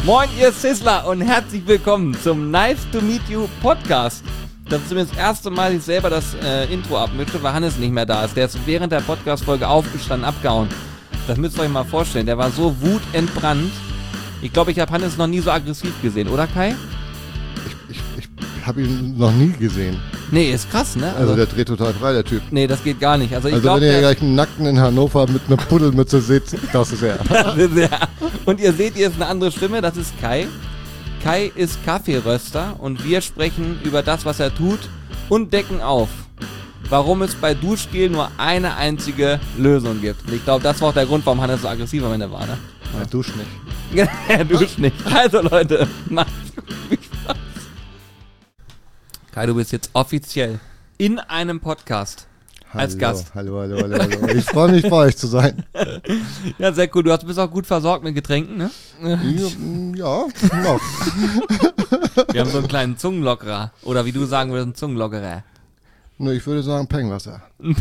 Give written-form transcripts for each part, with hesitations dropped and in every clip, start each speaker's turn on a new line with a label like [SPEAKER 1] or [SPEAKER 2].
[SPEAKER 1] Moin, ihr Sizzler und herzlich willkommen zum Nice to Meet You Podcast. Das ist mir das erste Mal, dass ich selber das Intro abmische, weil Hannes nicht mehr da ist. Der ist während der Podcast-Folge aufgestanden, abgehauen. Das müsst ihr euch mal vorstellen. Der war so wutentbrannt. Ich glaube, ich habe Hannes noch nie so aggressiv gesehen, oder Kai?
[SPEAKER 2] Ich habe ihn noch nie gesehen.
[SPEAKER 1] Nee, ist krass, ne?
[SPEAKER 2] Also der dreht total frei, der Typ.
[SPEAKER 1] Nee, das geht gar nicht. Also
[SPEAKER 2] Wenn ihr gleich einen Nackten in Hannover mit einer Puddelmütze seht, das ist er.
[SPEAKER 1] Und ihr seht, hier ist eine andere Stimme, das ist Kai. Kai ist Kaffeeröster und wir sprechen über das, was er tut und decken auf, warum es bei Duschgel nur eine einzige Lösung gibt. Und ich glaube, das war auch der Grund, warum Hannes so aggressiv am Ende war, ne?
[SPEAKER 2] Er duscht nicht.
[SPEAKER 1] Er duscht nicht. Also Leute, macht's viel Spaß. Kai, du bist jetzt offiziell in einem Podcast als Gast.
[SPEAKER 2] Hallo. Ich freue mich, bei euch zu sein.
[SPEAKER 1] Ja, sehr cool. Du bist auch gut versorgt mit Getränken, ne?
[SPEAKER 2] Ja, noch.
[SPEAKER 1] Wir haben so einen kleinen Zungenlockerer. Oder wie du sagen würdest, einen Zungenlockerer.
[SPEAKER 2] Nur ich würde sagen Pengwasser.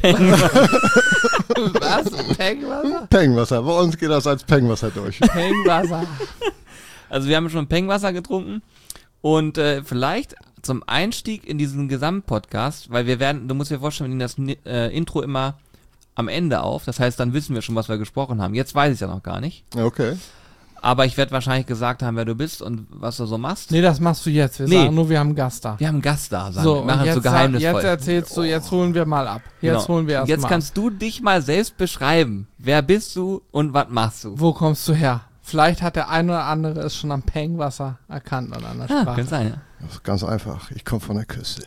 [SPEAKER 1] Was? Pengwasser?
[SPEAKER 2] Pengwasser. Bei uns geht das als Pengwasser durch.
[SPEAKER 1] Pengwasser. Also wir haben schon Pengwasser getrunken. Und vielleicht zum Einstieg in diesen Gesamtpodcast, weil du musst dir vorstellen, wir nehmen das Intro immer am Ende auf. Das heißt, dann wissen wir schon, was wir gesprochen haben. Jetzt weiß ich ja noch gar nicht.
[SPEAKER 2] Okay.
[SPEAKER 1] Aber ich werde wahrscheinlich gesagt haben, wer du bist und was du so machst.
[SPEAKER 3] Nee, das machst du jetzt. Wir sagen nur, wir haben einen Gast da.
[SPEAKER 1] Wir haben einen Gast da, sagen
[SPEAKER 3] so,
[SPEAKER 1] wir. Machen es so geheimnisvoll.
[SPEAKER 3] Jetzt erzählst du, jetzt holen wir mal ab. Jetzt holen wir erst
[SPEAKER 1] Jetzt
[SPEAKER 3] mal
[SPEAKER 1] kannst du dich mal selbst beschreiben. Wer bist du und was machst du?
[SPEAKER 3] Wo kommst du her? Vielleicht hat der eine oder andere es schon am Pengwasser erkannt oder an der Sprache.
[SPEAKER 1] Kann sein, ja.
[SPEAKER 2] Das ist ganz einfach. Ich komme von der Küste.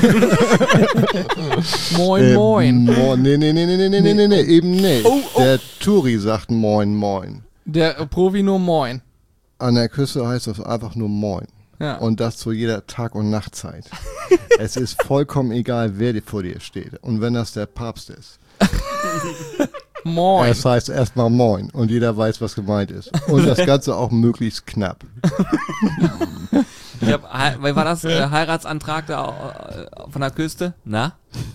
[SPEAKER 3] Moin.
[SPEAKER 2] Nee, eben nicht.
[SPEAKER 3] Oh.
[SPEAKER 2] Der Turi sagt Moin.
[SPEAKER 3] Der Provi nur Moin.
[SPEAKER 2] An der Küste heißt das einfach nur Moin.
[SPEAKER 3] Ja.
[SPEAKER 2] Und das zu jeder Tag- und Nachtzeit. Es ist vollkommen egal, wer vor dir steht. Und wenn das der Papst ist.
[SPEAKER 3] Moin.
[SPEAKER 2] Es heißt erstmal Moin. Und jeder weiß, was gemeint ist. Und das Ganze auch möglichst knapp.
[SPEAKER 1] Wie war das? Heiratsantrag da von der Küste? Na?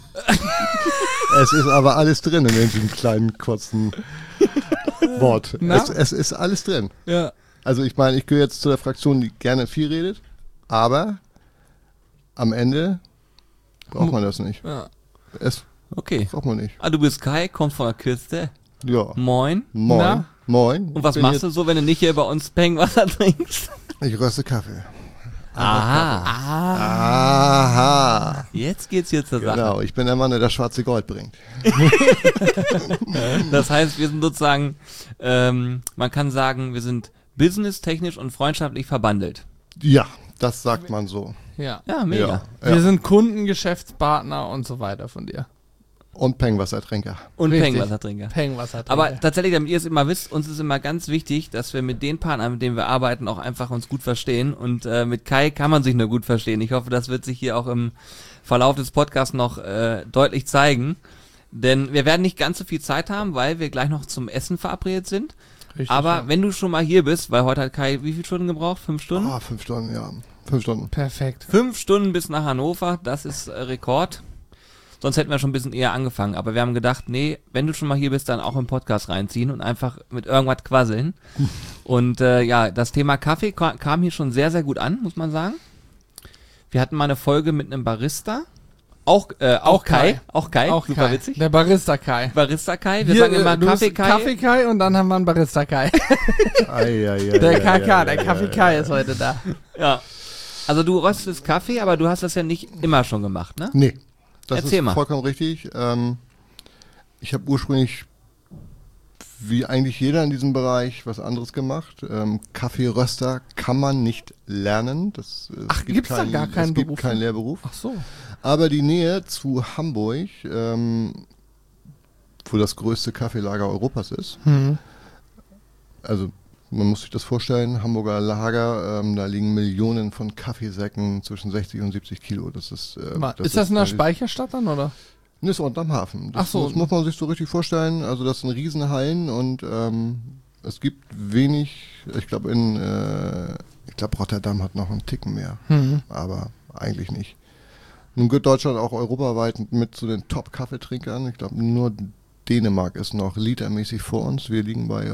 [SPEAKER 2] Es ist aber alles drin in diesem kleinen, kurzen Wort. Es ist alles drin.
[SPEAKER 3] Ja.
[SPEAKER 2] Also ich meine, ich gehöre jetzt zu der Fraktion, die gerne viel redet, aber am Ende braucht man das nicht.
[SPEAKER 3] Ja.
[SPEAKER 2] Es
[SPEAKER 1] Okay.
[SPEAKER 2] braucht man nicht.
[SPEAKER 1] Ah, du bist Kai, kommst von der Küste.
[SPEAKER 2] Ja.
[SPEAKER 1] Moin.
[SPEAKER 2] Moin. Moin.
[SPEAKER 1] Und was machst du so, wenn du nicht hier bei uns Pengwasser trinkst?
[SPEAKER 2] Ich röste Kaffee.
[SPEAKER 1] Aha. Jetzt geht's hier zur Sache.
[SPEAKER 2] Genau, ich bin der Mann, der das schwarze Gold bringt.
[SPEAKER 1] Das heißt, wir sind sozusagen, man kann sagen, wir sind businesstechnisch und freundschaftlich verbandelt.
[SPEAKER 2] Ja, das sagt man so.
[SPEAKER 3] Ja.
[SPEAKER 1] Ja, mega.
[SPEAKER 3] Wir sind Kunden, Geschäftspartner und so weiter von dir.
[SPEAKER 2] Und Pengwassertrinker.
[SPEAKER 1] Und
[SPEAKER 3] Richtig.
[SPEAKER 1] Pengwassertrinker.
[SPEAKER 3] Pengwassertrinker.
[SPEAKER 1] Aber tatsächlich, damit ihr es immer wisst, uns ist immer ganz wichtig, dass wir mit den Partnern, mit denen wir arbeiten, auch einfach uns gut verstehen. Und mit Kai kann man sich nur gut verstehen. Ich hoffe, das wird sich hier auch im Verlauf des Podcasts noch deutlich zeigen. Denn wir werden nicht ganz so viel Zeit haben, weil wir gleich noch zum Essen verabredet sind.
[SPEAKER 3] Richtig,
[SPEAKER 1] Aber
[SPEAKER 3] ja.
[SPEAKER 1] wenn du schon mal hier bist, weil heute hat Kai wie viele Stunden gebraucht? 5 Stunden?
[SPEAKER 2] 5 Stunden, ja. 5 Stunden.
[SPEAKER 3] Perfekt.
[SPEAKER 1] 5 Stunden bis nach Hannover, das ist Rekord. Sonst hätten wir schon ein bisschen eher angefangen. Aber wir haben gedacht, nee, wenn du schon mal hier bist, dann auch im Podcast reinziehen und einfach mit irgendwas quasseln. Und das Thema Kaffee kam hier schon sehr, sehr gut an, muss man sagen. Wir hatten mal eine Folge mit einem Barista. Auch Kai. Auch Kai.
[SPEAKER 3] Auch
[SPEAKER 1] Super
[SPEAKER 3] Kai.
[SPEAKER 1] witzig.
[SPEAKER 3] Der Barista Kai.
[SPEAKER 1] Barista Kai. Wir sagen immer
[SPEAKER 3] du
[SPEAKER 1] Kaffee
[SPEAKER 3] bist
[SPEAKER 1] Kai.
[SPEAKER 3] Kaffee Kai und dann haben wir einen Barista Kai. Der KK, der Kaffee Kai ist heute da.
[SPEAKER 1] Ja. Also du röstest Kaffee, aber du hast das ja nicht immer schon gemacht, ne?
[SPEAKER 2] Nee, das
[SPEAKER 1] Erzähl
[SPEAKER 2] ist
[SPEAKER 1] mal.
[SPEAKER 2] vollkommen richtig. Ich habe ursprünglich, wie eigentlich jeder in diesem Bereich, was anderes gemacht. Kaffeeröster kann man nicht lernen.
[SPEAKER 3] Gibt's da gar keinen
[SPEAKER 2] Es gibt
[SPEAKER 3] Beruf?
[SPEAKER 2] keinen Lehrberuf.
[SPEAKER 3] Ach so.
[SPEAKER 2] Aber die Nähe zu Hamburg, wo das größte Kaffeelager Europas ist, also man muss sich das vorstellen, Hamburger Lager, da liegen Millionen von Kaffeesäcken zwischen 60 und 70 Kilo. Das ist,
[SPEAKER 3] Ist das in der Speicherstadt dann, oder?
[SPEAKER 2] Das ist unterm Hafen. Das
[SPEAKER 3] Ach so.
[SPEAKER 2] muss man sich so richtig vorstellen. Also das sind Riesenhallen und es gibt wenig, ich glaube Rotterdam hat noch einen Ticken mehr, aber eigentlich nicht. Nun gehört Deutschland auch europaweit mit zu den Top-Kaffeetrinkern. Ich glaube, nur Dänemark ist noch litermäßig vor uns. Wir liegen bei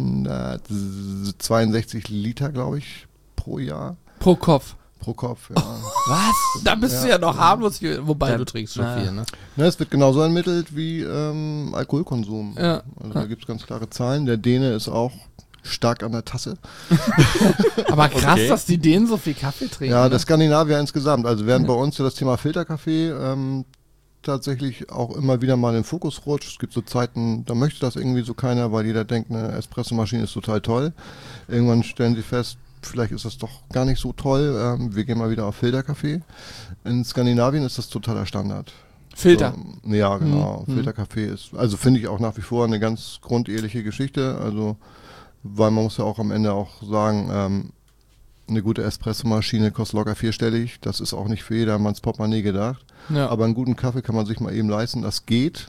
[SPEAKER 2] 162 Liter, glaube ich, pro Jahr.
[SPEAKER 3] Pro Kopf.
[SPEAKER 2] Pro Kopf, ja.
[SPEAKER 3] Was? Da bist du ja noch harmlos, wobei du trinkst schon viel, ne?
[SPEAKER 2] Es wird genauso ermittelt wie Alkoholkonsum.
[SPEAKER 3] Ja.
[SPEAKER 2] Also da gibt es ganz klare Zahlen. Der Däne ist auch stark an der Tasse.
[SPEAKER 3] Aber krass, dass die Dänen so viel Kaffee trinken.
[SPEAKER 2] Ja, der Skandinavier insgesamt. Also während bei uns ja das Thema Filterkaffee tatsächlich auch immer wieder mal in den Fokus rutscht. Es gibt so Zeiten, da möchte das irgendwie so keiner, weil jeder denkt, eine Espressomaschine ist total toll. Irgendwann stellen sie fest, vielleicht ist das doch gar nicht so toll. Wir gehen mal wieder auf Filterkaffee. In Skandinavien ist das totaler Standard.
[SPEAKER 3] Filter.
[SPEAKER 2] So, ja, genau. Filterkaffee ist, also finde ich auch nach wie vor eine ganz grundehrliche Geschichte. Also, weil man muss ja auch am Ende auch sagen, eine gute Espressomaschine kostet locker vierstellig. Das ist auch nicht für jedermanns Portemonnaie gedacht.
[SPEAKER 3] Ja.
[SPEAKER 2] Aber einen guten Kaffee kann man sich mal eben leisten. Das geht.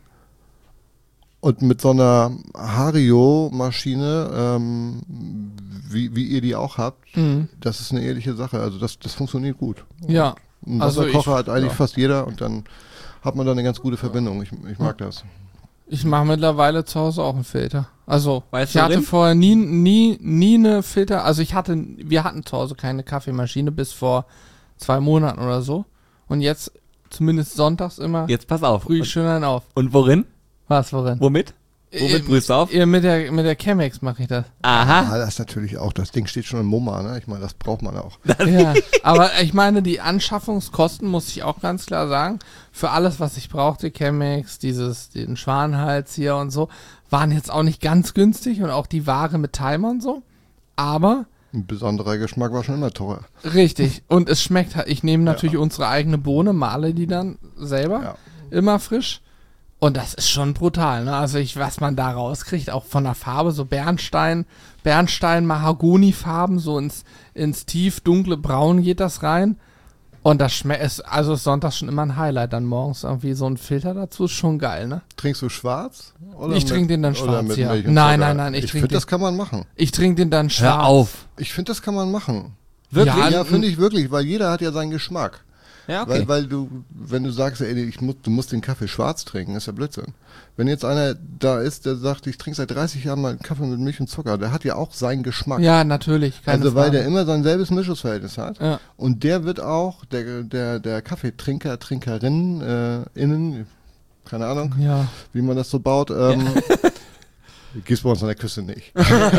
[SPEAKER 2] Und mit so einer Hario-Maschine, wie ihr die auch habt, das ist eine ehrliche Sache. Also das funktioniert gut.
[SPEAKER 3] Ja.
[SPEAKER 2] Ein
[SPEAKER 3] Also
[SPEAKER 2] Wasserkocher hat eigentlich fast jeder und dann hat man da eine ganz gute Verbindung. Ich mag das.
[SPEAKER 3] Ich mache mittlerweile zu Hause auch einen Filter. Also,
[SPEAKER 1] Weißt
[SPEAKER 3] ich
[SPEAKER 1] du,
[SPEAKER 3] hatte
[SPEAKER 1] Rim?
[SPEAKER 3] vorher nie eine Filter. Also wir hatten zu Hause keine Kaffeemaschine bis vor 2 Monaten oder so. Und jetzt, zumindest sonntags immer,
[SPEAKER 1] Jetzt pass auf.
[SPEAKER 3] brühe ich schön einen auf.
[SPEAKER 1] Und worin?
[SPEAKER 3] Was, worin?
[SPEAKER 1] Womit? Womit brühst du auf?
[SPEAKER 3] Mit der Chemex mache ich das.
[SPEAKER 1] Aha.
[SPEAKER 2] Das ist natürlich auch, das Ding steht schon im MoMA, ne? Ich meine, das braucht man auch.
[SPEAKER 3] Ja, aber ich meine, die Anschaffungskosten, muss ich auch ganz klar sagen, für alles, was ich brauchte, Chemex, den Schwanenhals hier und so, waren jetzt auch nicht ganz günstig und auch die Ware mit Timer und so. Aber
[SPEAKER 2] Ein besonderer Geschmack war schon immer teuer.
[SPEAKER 3] richtig. Und es schmeckt halt. Ich nehme natürlich unsere eigene Bohne, male die dann selber.
[SPEAKER 2] Ja.
[SPEAKER 3] Immer frisch. Und das ist schon brutal, ne? Also was man da rauskriegt, auch von der Farbe, so Bernstein, Mahagoni-Farben, so ins tief dunkle Braun geht das rein. Und das schmeckt, ist sonntags schon immer ein Highlight. Dann morgens irgendwie so ein Filter dazu, ist schon geil, ne?
[SPEAKER 2] Trinkst du schwarz? Oder
[SPEAKER 3] Ich trinke den dann
[SPEAKER 2] oder
[SPEAKER 3] schwarz,
[SPEAKER 2] mit
[SPEAKER 3] ja.
[SPEAKER 2] Milch und
[SPEAKER 3] Nein,
[SPEAKER 2] Zucker?
[SPEAKER 3] nein,
[SPEAKER 2] Ich finde, das kann man machen.
[SPEAKER 3] Ich trinke den dann schwarz.
[SPEAKER 1] Hör auf.
[SPEAKER 2] Ich finde, das kann man machen.
[SPEAKER 1] Wirklich?
[SPEAKER 2] Ja, finde ich wirklich, weil jeder hat ja seinen Geschmack.
[SPEAKER 1] Ja, okay.
[SPEAKER 2] Weil du, wenn du sagst, ey, du musst den Kaffee schwarz trinken, ist ja Blödsinn. Wenn jetzt einer da ist, der sagt, ich trinke seit 30 Jahren mal einen Kaffee mit Milch und Zucker, der hat ja auch seinen Geschmack.
[SPEAKER 3] Ja, natürlich. Keine
[SPEAKER 2] Also weil
[SPEAKER 3] Frage.
[SPEAKER 2] der immer sein selbes Mischungsverhältnis hat.
[SPEAKER 3] Ja.
[SPEAKER 2] Und der wird auch, der Kaffeetrinker, Trinkerinnen, innen, keine Ahnung,
[SPEAKER 3] Ja.
[SPEAKER 2] wie man das so baut, gibt's bei uns an der Küste nicht.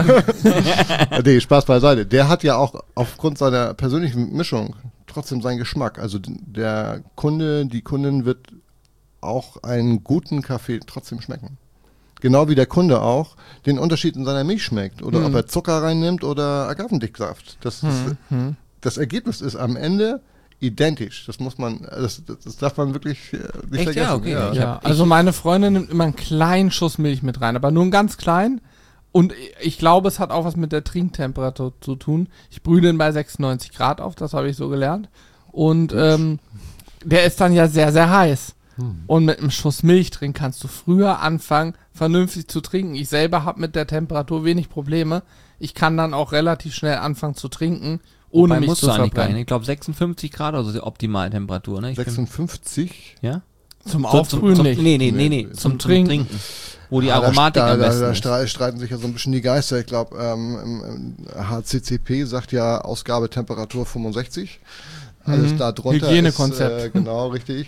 [SPEAKER 2] Nee, Spaß beiseite. Der hat ja auch aufgrund seiner persönlichen Mischung trotzdem seinen Geschmack. Also der Kunde, die Kundin wird auch einen guten Kaffee trotzdem schmecken. Genau wie der Kunde auch den Unterschied in seiner Milch schmeckt. Oder ob er Zucker reinnimmt oder Agavendicksaft. Das Ergebnis ist am Ende identisch. Das muss man, das darf man wirklich nicht
[SPEAKER 1] Echt?
[SPEAKER 2] vergessen.
[SPEAKER 1] Ja, okay.
[SPEAKER 3] Ja, also meine Freundin nimmt immer einen kleinen Schuss Milch mit rein, aber nur einen ganz kleinen. Und ich glaube, es hat auch was mit der Trinktemperatur zu tun. Ich brühe den bei 96 Grad auf, das habe ich so gelernt. Und der ist dann ja sehr, sehr heiß. Und mit einem Schuss Milch drin kannst du früher anfangen, vernünftig zu trinken. Ich selber habe mit der Temperatur wenig Probleme. Ich kann dann auch relativ schnell anfangen zu trinken, ohne
[SPEAKER 1] Wobei
[SPEAKER 3] mich
[SPEAKER 1] musst
[SPEAKER 3] zu
[SPEAKER 1] du eigentlich gar
[SPEAKER 3] verbrennen.
[SPEAKER 1] nicht. Ich glaube 56 Grad, also die optimale Temperatur, ne?
[SPEAKER 2] 56?
[SPEAKER 1] Ja?
[SPEAKER 3] Zum Aufbrühen nicht.
[SPEAKER 1] Nee. Zum Trinken. Wo die Aromatik am besten ist.
[SPEAKER 2] Da streiten sich ja so ein bisschen die Geister. Ich glaube, im HCCP sagt ja Ausgabetemperatur 65. Alles da drunter
[SPEAKER 3] Hygienekonzept.
[SPEAKER 2] ist, genau, richtig.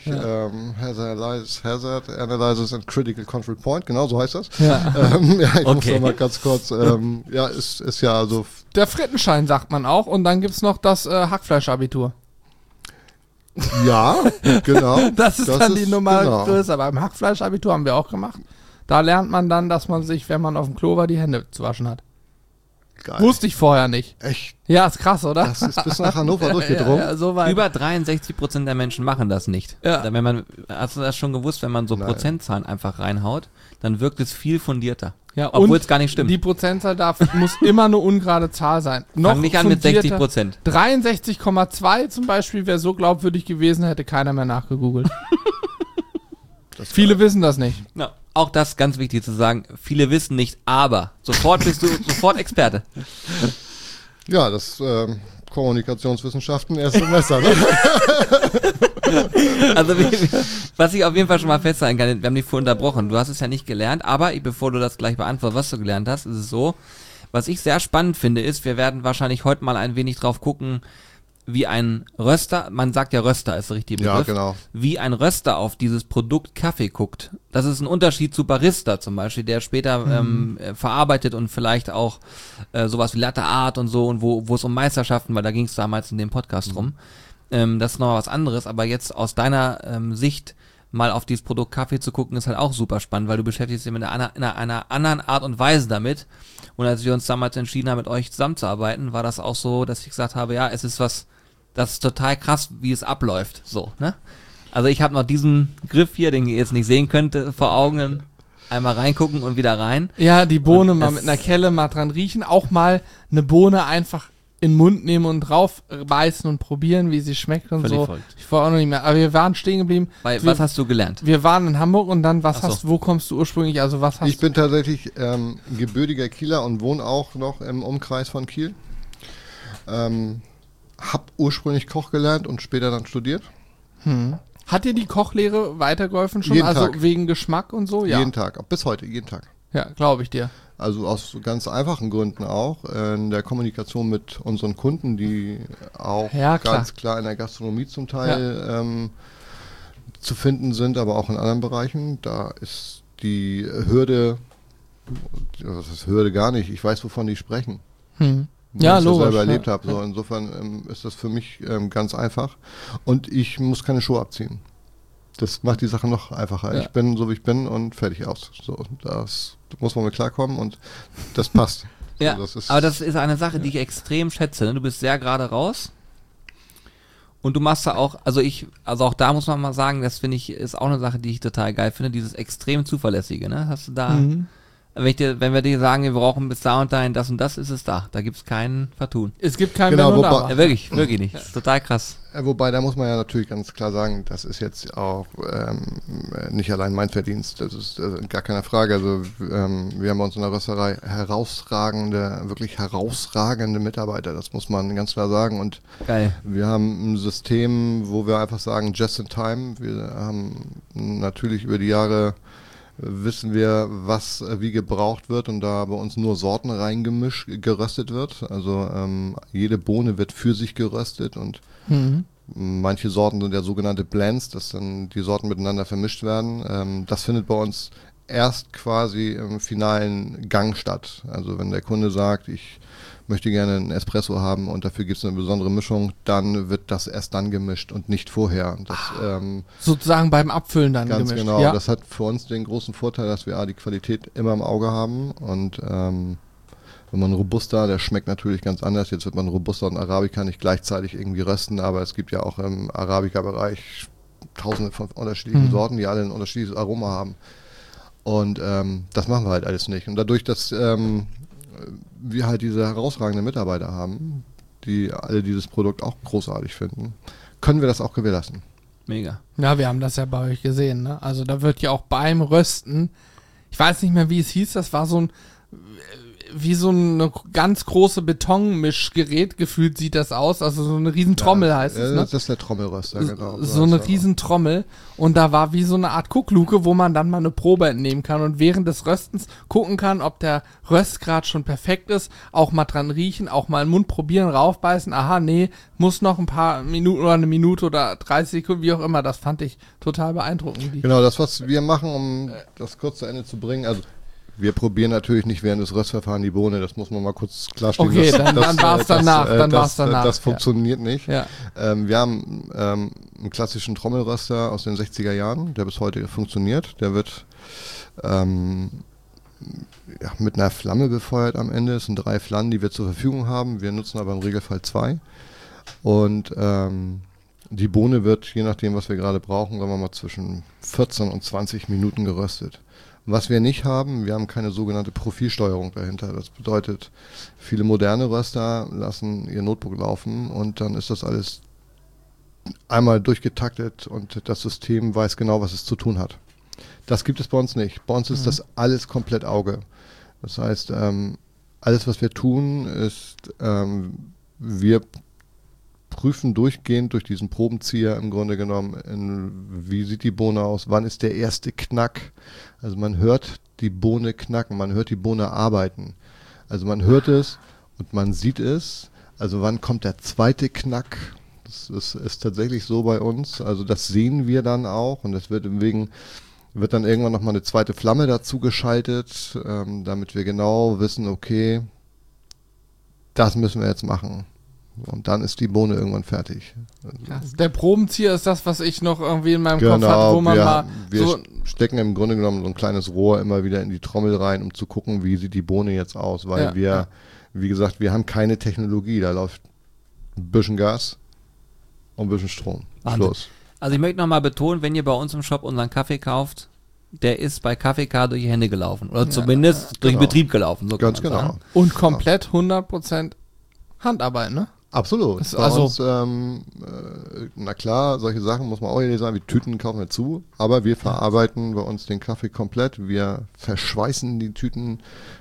[SPEAKER 2] Hazard Analysis and Critical Control Point, genau so heißt das.
[SPEAKER 3] Ja.
[SPEAKER 2] Ich muss noch mal ganz kurz, ist ja so.
[SPEAKER 3] Der Frittenschein sagt man auch. Und dann gibt's noch das Hackfleischabitur.
[SPEAKER 2] Ja, genau.
[SPEAKER 3] Das ist dann die Nummer
[SPEAKER 2] genau.
[SPEAKER 3] größer. Beim Hackfleischabitur haben wir auch gemacht. Da lernt man dann, dass man sich, wenn man auf dem Klo war, die Hände zu waschen hat.
[SPEAKER 2] Geil.
[SPEAKER 3] Wusste ich vorher nicht.
[SPEAKER 2] Echt?
[SPEAKER 3] Ja, ist krass, oder?
[SPEAKER 2] Das ist bis nach Hannover durchgedrungen.
[SPEAKER 3] Ja, so weit.
[SPEAKER 1] Über 63% der Menschen machen das nicht.
[SPEAKER 3] Ja.
[SPEAKER 1] Wenn man, hast du das schon gewusst, wenn man so
[SPEAKER 2] Nein.
[SPEAKER 1] Prozentzahlen einfach reinhaut, dann wirkt es viel fundierter.
[SPEAKER 3] Ja,
[SPEAKER 1] Obwohl
[SPEAKER 3] und
[SPEAKER 1] es gar nicht stimmt.
[SPEAKER 3] Die Prozentzahl muss immer eine ungerade Zahl sein. Noch
[SPEAKER 1] Fang nicht an mit
[SPEAKER 3] fundierter.
[SPEAKER 1] 60%.
[SPEAKER 3] 63,2 zum Beispiel wäre so glaubwürdig gewesen, hätte keiner mehr nachgegoogelt. Viele wissen das nicht.
[SPEAKER 1] Ja, auch das ganz wichtig zu sagen. Viele wissen nicht, aber sofort bist du sofort Experte.
[SPEAKER 2] Ja, das Kommunikationswissenschaften, erstes Semester. Ne?
[SPEAKER 1] Also, was ich auf jeden Fall schon mal festhalten kann, wir haben dich vorhin unterbrochen. Du hast es ja nicht gelernt, aber bevor du das gleich beantwortest, was du gelernt hast, ist es so, was ich sehr spannend finde, ist, wir werden wahrscheinlich heute mal ein wenig drauf gucken, wie ein Röster, man sagt ja Röster ist der richtige Begriff,
[SPEAKER 2] Ja, genau.
[SPEAKER 1] wie ein Röster auf dieses Produkt Kaffee guckt. Das ist ein Unterschied zu Barista zum Beispiel, der später verarbeitet und vielleicht auch sowas wie Latte Art und so, und wo es um Meisterschaften, weil da ging es damals in dem Podcast rum. Das ist noch was anderes, aber jetzt aus deiner Sicht mal auf dieses Produkt Kaffee zu gucken, ist halt auch super spannend, weil du beschäftigst dich in einer anderen Art und Weise damit. Und als wir uns damals entschieden haben, mit euch zusammenzuarbeiten, war das auch so, dass ich gesagt habe, ja, es ist was, das ist total krass, wie es abläuft, so, ne? Also ich habe noch diesen Griff hier, den ihr jetzt nicht sehen könnt, vor Augen, einmal reingucken und wieder rein.
[SPEAKER 3] Ja, die Bohne
[SPEAKER 1] Und
[SPEAKER 3] mal mit einer Kelle mal dran riechen, auch mal eine Bohne einfach in den Mund nehmen und drauf beißen und probieren, wie sie schmeckt und
[SPEAKER 1] Völlig
[SPEAKER 3] so.
[SPEAKER 1] verrückt.
[SPEAKER 3] Ich war auch noch nicht mehr, aber wir waren stehen geblieben.
[SPEAKER 1] Was hast du gelernt?
[SPEAKER 3] Wir waren in Hamburg und dann,
[SPEAKER 1] Ach so.
[SPEAKER 3] wo kommst du ursprünglich, also was hast
[SPEAKER 2] Ich bin tatsächlich gebürtiger Kieler und wohne auch noch im Umkreis von Kiel. Hab ursprünglich Koch gelernt und später dann studiert.
[SPEAKER 3] Hat dir die Kochlehre weitergeholfen schon?
[SPEAKER 2] Jeden
[SPEAKER 3] Also
[SPEAKER 2] Tag.
[SPEAKER 3] wegen Geschmack und so? Ja,
[SPEAKER 2] Jeden Tag, bis heute, jeden Tag.
[SPEAKER 3] ja, glaube ich dir.
[SPEAKER 2] Also aus ganz einfachen Gründen auch. In der Kommunikation mit unseren Kunden, die auch
[SPEAKER 3] Ja, klar.
[SPEAKER 2] ganz klar in der Gastronomie zum Teil zu finden sind, aber auch in anderen Bereichen. Da ist die Hürde, das ist Hürde gar nicht, ich weiß, wovon die sprechen.
[SPEAKER 3] Ja,
[SPEAKER 2] ich das
[SPEAKER 3] logisch,
[SPEAKER 2] selber
[SPEAKER 3] ja.
[SPEAKER 2] erlebt habe. So, insofern ist das für mich ganz einfach. Und ich muss keine Show abziehen. Das macht die Sache noch einfacher.
[SPEAKER 3] Ja.
[SPEAKER 2] Ich bin so, wie ich bin und fertig aus. So, das muss man mit klarkommen und das passt.
[SPEAKER 1] Ja,
[SPEAKER 2] So, das ist,
[SPEAKER 1] aber das ist eine Sache, die ich extrem schätze. Ne? Du bist sehr gerade raus und du machst da auch, also auch da muss man mal sagen, das finde ich, ist auch eine Sache, die ich total geil finde, dieses extrem zuverlässige, ne? Hast du da, wenn wir dir sagen, wir brauchen bis da und dahin das und das, ist es da. Da gibt's keinen Vertun.
[SPEAKER 3] Es gibt kein
[SPEAKER 2] Genau,
[SPEAKER 3] Wenn und
[SPEAKER 2] wobei-
[SPEAKER 3] Aber.
[SPEAKER 1] Ja, wirklich nicht. Das ist total krass.
[SPEAKER 2] wobei, da muss man ja natürlich ganz klar sagen, das ist jetzt auch nicht allein mein Verdienst. Das ist gar keine Frage. Also wir haben bei uns in der Rösterei wirklich herausragende Mitarbeiter. Das muss man ganz klar sagen. Und
[SPEAKER 1] Geil.
[SPEAKER 2] wir haben ein System, wo wir einfach sagen, just in time. Wir haben natürlich über die Jahre wissen wir, was wie gebraucht wird, und da bei uns nur Sorten geröstet wird. Also jede Bohne wird für sich geröstet, und manche Sorten sind ja sogenannte Blends, dass dann die Sorten miteinander vermischt werden. Das findet bei uns erst quasi im finalen Gang statt. Also wenn der Kunde sagt, ich möchte gerne einen Espresso haben und dafür gibt es eine besondere Mischung, dann wird das erst dann gemischt und nicht vorher. Das,
[SPEAKER 3] Sozusagen beim Abfüllen dann
[SPEAKER 2] ganz
[SPEAKER 3] gemischt.
[SPEAKER 2] genau.
[SPEAKER 3] Ja.
[SPEAKER 2] Das hat für uns den großen Vorteil, dass wir die Qualität immer im Auge haben, und wenn man Robusta, der schmeckt natürlich ganz anders. Jetzt wird man Robusta und Arabica nicht gleichzeitig irgendwie rösten, aber es gibt ja auch im Arabica-Bereich tausende von unterschiedlichen Sorten, die alle ein unterschiedliches Aroma haben. Und das machen wir halt alles nicht. Und dadurch, dass wir halt diese herausragenden Mitarbeiter haben, die alle dieses Produkt auch großartig finden, können wir das auch gewährleisten.
[SPEAKER 1] Mega.
[SPEAKER 3] Ja, wir haben das ja bei euch gesehen, ne? Also da wird ja auch beim Rösten, ich weiß nicht mehr, wie es hieß, das war so ein, wie so eine ganz große Betonmischgerät, gefühlt sieht das aus, also so eine riesen Trommel heißt es, ne?
[SPEAKER 2] Das ist der Trommelröster, genau.
[SPEAKER 3] So eine riesen Trommel, und da war wie so eine Art Guckluke, wo man dann mal eine Probe entnehmen kann und während des Röstens gucken kann, ob der Röstgrad schon perfekt ist, auch mal dran riechen, auch mal im Mund probieren, raufbeißen, aha, nee, muss noch ein paar Minuten oder eine Minute oder 30 Sekunden, wie auch immer, das fand ich total beeindruckend.
[SPEAKER 2] Genau, das, was wir machen, um das kurz zu Ende zu bringen, also wir probieren natürlich nicht während des Röstverfahrens die Bohne, das muss man mal kurz klarstellen.
[SPEAKER 3] Okay, dann war's danach, dann war's danach.
[SPEAKER 2] Das funktioniert nicht.
[SPEAKER 3] Ja.
[SPEAKER 2] Wir haben einen klassischen Trommelröster aus den 60er Jahren, der bis heute funktioniert. Der wird mit einer Flamme befeuert am Ende. Es sind 3 Flammen, die wir zur Verfügung haben. Wir nutzen aber im Regelfall 2. Und die Bohne wird, je nachdem, was wir gerade brauchen, sagen wir mal zwischen 14 und 20 Minuten geröstet. Was wir nicht haben, wir haben keine sogenannte Profilsteuerung dahinter. Das bedeutet, viele moderne Röster lassen ihr Notebook laufen und dann ist das alles einmal durchgetaktet und das System weiß genau, was es zu tun hat. Das gibt es bei uns nicht. Bei uns ist das alles komplett Auge. Das heißt, alles, was wir tun, ist, wir prüfen durchgehend durch diesen Probenzieher im Grunde genommen, wie sieht die Bohne aus, wann ist der erste Knack. Also man hört die Bohne knacken, man hört die Bohne arbeiten. Also man hört es und man sieht es. Also wann kommt der zweite Knack? Das ist tatsächlich so bei uns. Also das sehen wir dann auch und das wird dann irgendwann nochmal eine zweite Flamme dazu geschaltet, damit wir genau wissen, okay, das müssen wir jetzt machen. Und dann ist die Bohne irgendwann fertig.
[SPEAKER 3] Krass. Der Probenzieher ist das, was ich noch irgendwie in meinem Kopf hatte, wo man
[SPEAKER 2] wir stecken im Grunde genommen so ein kleines Rohr immer wieder in die Trommel rein, um zu gucken, wie sieht die Bohne jetzt aus, weil wie gesagt, wir haben keine Technologie, da läuft ein bisschen Gas und ein bisschen Strom.
[SPEAKER 1] Wahnsinn.
[SPEAKER 2] Schluss.
[SPEAKER 1] Also ich möchte nochmal betonen, wenn ihr bei uns im Shop unseren Kaffee kauft, der ist bei Kaffeeka durch die Hände gelaufen. Oder zumindest durch den Betrieb gelaufen. So
[SPEAKER 2] Ganz
[SPEAKER 1] kann man
[SPEAKER 2] genau.
[SPEAKER 1] sagen.
[SPEAKER 3] und komplett 100% Handarbeit, ne?
[SPEAKER 2] Absolut.
[SPEAKER 3] Das ist
[SPEAKER 2] Bei
[SPEAKER 3] also-
[SPEAKER 2] uns, na klar, solche Sachen muss man auch nicht sagen, wie Tüten kaufen wir zu, aber wir verarbeiten bei uns den Kaffee komplett, wir verschweißen die Tüten,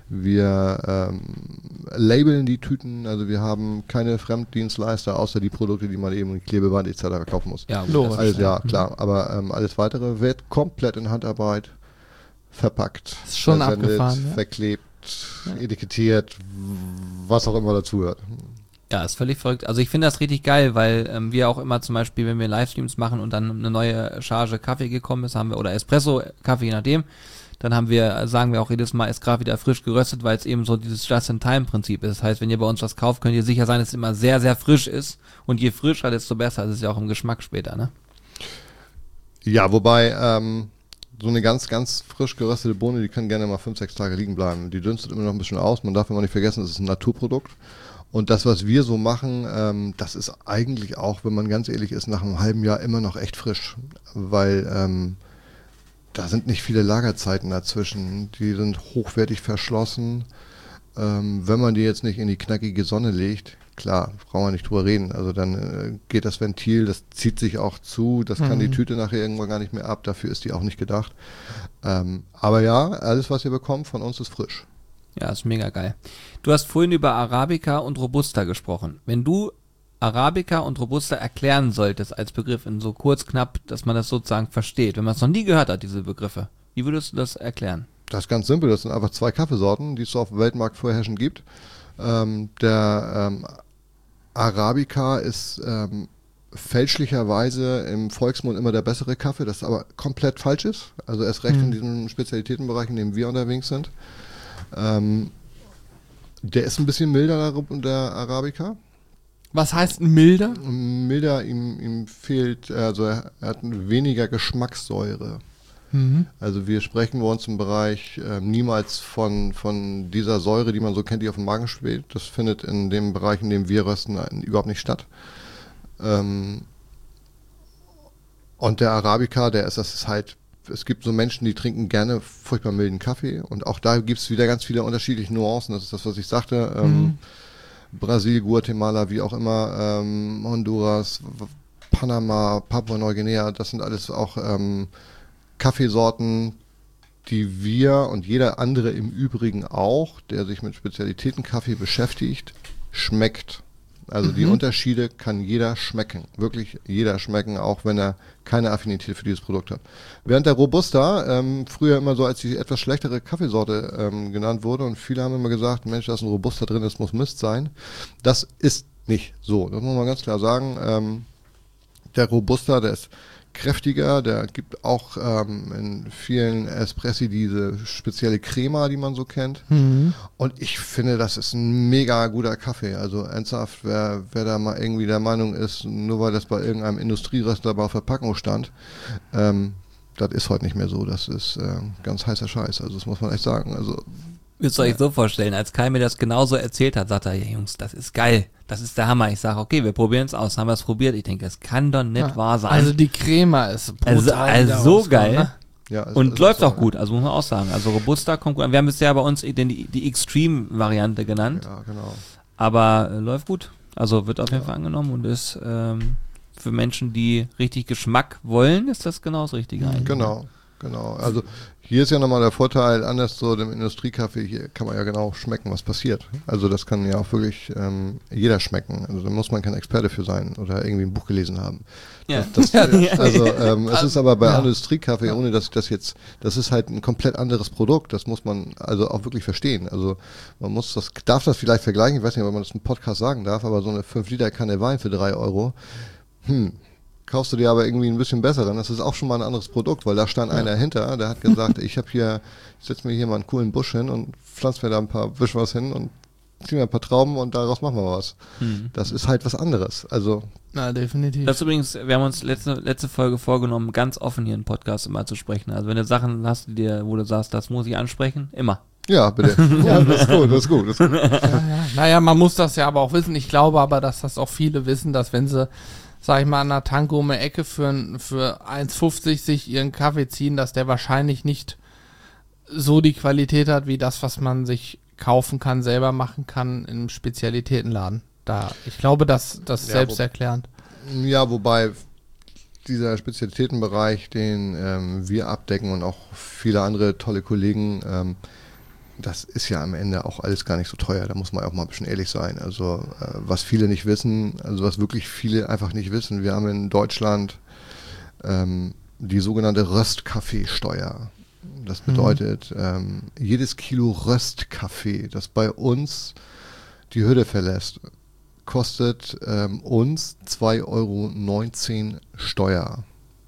[SPEAKER 2] wir labeln die Tüten, also wir haben keine Fremddienstleister, außer die Produkte, die man eben in Klebeband etc. kaufen muss.
[SPEAKER 1] Ja, gut,
[SPEAKER 3] Logisch.
[SPEAKER 1] das
[SPEAKER 2] Alles,
[SPEAKER 1] ist-
[SPEAKER 2] ja, klar, aber alles weitere wird komplett in Handarbeit verpackt,
[SPEAKER 3] Ist schon
[SPEAKER 2] versendet,
[SPEAKER 3] abgefahren, ja.
[SPEAKER 2] verklebt, etikettiert, was auch immer dazugehört.
[SPEAKER 1] Ja, ist völlig verrückt. Also ich finde das richtig geil, weil wir auch immer zum Beispiel, wenn wir Livestreams machen und dann eine neue Charge Kaffee gekommen ist, haben wir, oder Espresso, Kaffee, je nachdem, dann sagen wir auch jedes Mal, ist gerade wieder frisch geröstet, weil es eben so dieses Just-in-Time-Prinzip ist. Das heißt, wenn ihr bei uns was kauft, könnt ihr sicher sein, dass es immer sehr, sehr frisch ist. Und je frischer, desto besser. Das ist ja auch im Geschmack später, ne?
[SPEAKER 2] Ja, wobei so eine ganz, ganz frisch geröstete Bohne, die kann gerne mal 5-6 Tage liegen bleiben. Die dünstet immer noch ein bisschen aus. Man darf immer nicht vergessen, es ist ein Naturprodukt. Und das, was wir so machen, das ist eigentlich auch, wenn man ganz ehrlich ist, nach einem halben Jahr immer noch echt frisch. Weil da sind nicht viele Lagerzeiten dazwischen. Die sind hochwertig verschlossen. Wenn man die jetzt nicht in die knackige Sonne legt, klar, brauchen wir nicht drüber reden. Also dann geht das Ventil, das zieht sich auch zu, das kann die Tüte nachher irgendwann gar nicht mehr ab, dafür ist die auch nicht gedacht. Aber ja, alles, was ihr bekommt von uns, ist frisch.
[SPEAKER 1] Ja, ist mega geil. Du hast vorhin über Arabica und Robusta gesprochen. Wenn du Arabica und Robusta erklären solltest als Begriff in so kurz, knapp, dass man das sozusagen versteht, wenn man es noch nie gehört hat, diese Begriffe, wie würdest du das erklären?
[SPEAKER 2] Das ist ganz simpel, das sind einfach 2 Kaffeesorten, die es so auf dem Weltmarkt vorherrschend gibt. Der Arabica ist fälschlicherweise im Volksmund immer der bessere Kaffee, das aber komplett falsch ist. Also erst recht in diesem Spezialitätenbereich, in dem wir unterwegs sind. Der ist ein bisschen milder, der Arabica.
[SPEAKER 3] Was heißt milder?
[SPEAKER 2] Milder, ihm fehlt, also er hat weniger Geschmackssäure. Also wir sprechen bei uns im Bereich niemals von dieser Säure, die man so kennt, die auf dem Magen schwebt. Das findet in dem Bereich, in dem wir rösten, überhaupt nicht statt. Und der Arabica, das ist halt, es gibt so Menschen, die trinken gerne furchtbar milden Kaffee und auch da gibt es wieder ganz viele unterschiedliche Nuancen. Das ist das, was ich sagte. Brasil, Guatemala, wie auch immer, Honduras, Panama, Papua-Neuguinea, das sind alles auch Kaffeesorten, die wir und jeder andere im Übrigen auch, der sich mit Spezialitätenkaffee beschäftigt, schmeckt. Also die Unterschiede kann jeder schmecken, wirklich jeder schmecken, auch wenn er keine Affinität für dieses Produkt hat. Während der Robusta früher immer so als die etwas schlechtere Kaffeesorte genannt wurde und viele haben immer gesagt, Mensch, da ist ein Robusta drin, das muss Mist sein. Das ist nicht so, das muss man ganz klar sagen. Der Robusta, der ist kräftiger, der gibt auch in vielen Espressi diese spezielle Crema, die man so kennt. Und ich finde, das ist ein mega guter Kaffee. Also ernsthaft, wer da mal irgendwie der Meinung ist, nur weil das bei irgendeinem Industrieröster auf Verpackung stand, das ist heute nicht mehr so. Das ist ganz heißer Scheiß. Also das muss man echt sagen. Also
[SPEAKER 1] Müsst ihr euch so vorstellen, als Kai mir das genauso erzählt hat, sagt er, ja Jungs, das ist geil, das ist der Hammer. Ich sage, okay, wir probieren es aus, haben wir es probiert. Ich denke, das kann doch nicht wahr sein.
[SPEAKER 3] Also die Crema ist brutal.
[SPEAKER 1] Also so geil.
[SPEAKER 3] Ne?
[SPEAKER 2] ja,
[SPEAKER 1] Und
[SPEAKER 2] es
[SPEAKER 1] läuft
[SPEAKER 2] ist so,
[SPEAKER 1] auch gut, also muss man auch sagen. Also Robusta kommt gut an. Wir haben bisher bei uns die Extreme-Variante genannt,
[SPEAKER 2] Ja, genau.
[SPEAKER 1] aber läuft gut. Also wird auf jeden Fall angenommen und ist für Menschen, die richtig Geschmack wollen, ist das genau das Richtige eigentlich.
[SPEAKER 2] Genau. Genau. Also hier ist ja nochmal der Vorteil, anders so dem Industriekaffee, hier kann man ja genau schmecken, was passiert. Also das kann ja auch wirklich jeder schmecken. Also da muss man kein Experte für sein oder irgendwie ein Buch gelesen haben.
[SPEAKER 1] Ja.
[SPEAKER 2] Es ist aber bei Industriekaffee, ohne dass ich das jetzt, das ist halt ein komplett anderes Produkt, das muss man also auch wirklich verstehen. Also man muss darf das vielleicht vergleichen, ich weiß nicht, ob man das im Podcast sagen darf, aber so eine 5-Liter-Kanne Wein für 3 Euro, kaufst du dir aber irgendwie ein bisschen besseren. Das ist auch schon mal ein anderes Produkt, weil da stand einer hinter, der hat gesagt, ich setze mir hier mal einen coolen Busch hin und pflanze mir da ein paar was hin und zieh mir ein paar Trauben und daraus machen wir was. Das ist halt was anderes. Also
[SPEAKER 3] Na, definitiv.
[SPEAKER 1] Das ist übrigens, wir haben uns letzte Folge vorgenommen, ganz offen hier im Podcast immer zu sprechen. Also wenn du Sachen hast, wo du sagst, das muss ich ansprechen, immer.
[SPEAKER 2] ja, bitte. Ja, das ist gut.
[SPEAKER 3] Naja, man muss das ja aber auch wissen. Ich glaube aber, dass das auch viele wissen, dass wenn sie, sag ich mal, an der Tanke um die Ecke für 1,50 sich ihren Kaffee ziehen, dass der wahrscheinlich nicht so die Qualität hat, wie das, was man sich kaufen kann, selber machen kann im Spezialitätenladen. Ich glaube, das selbsterklärend.
[SPEAKER 2] Ja, wobei dieser Spezialitätenbereich, den wir abdecken und auch viele andere tolle Kollegen, das ist ja am Ende auch alles gar nicht so teuer. Da muss man auch mal ein bisschen ehrlich sein. Also was viele nicht wissen, also was wirklich viele einfach nicht wissen, wir haben in Deutschland die sogenannte Röstkaffeesteuer. Das bedeutet, jedes Kilo Röstkaffee, das bei uns die Hürde verlässt, kostet uns 2,19 Euro Steuer.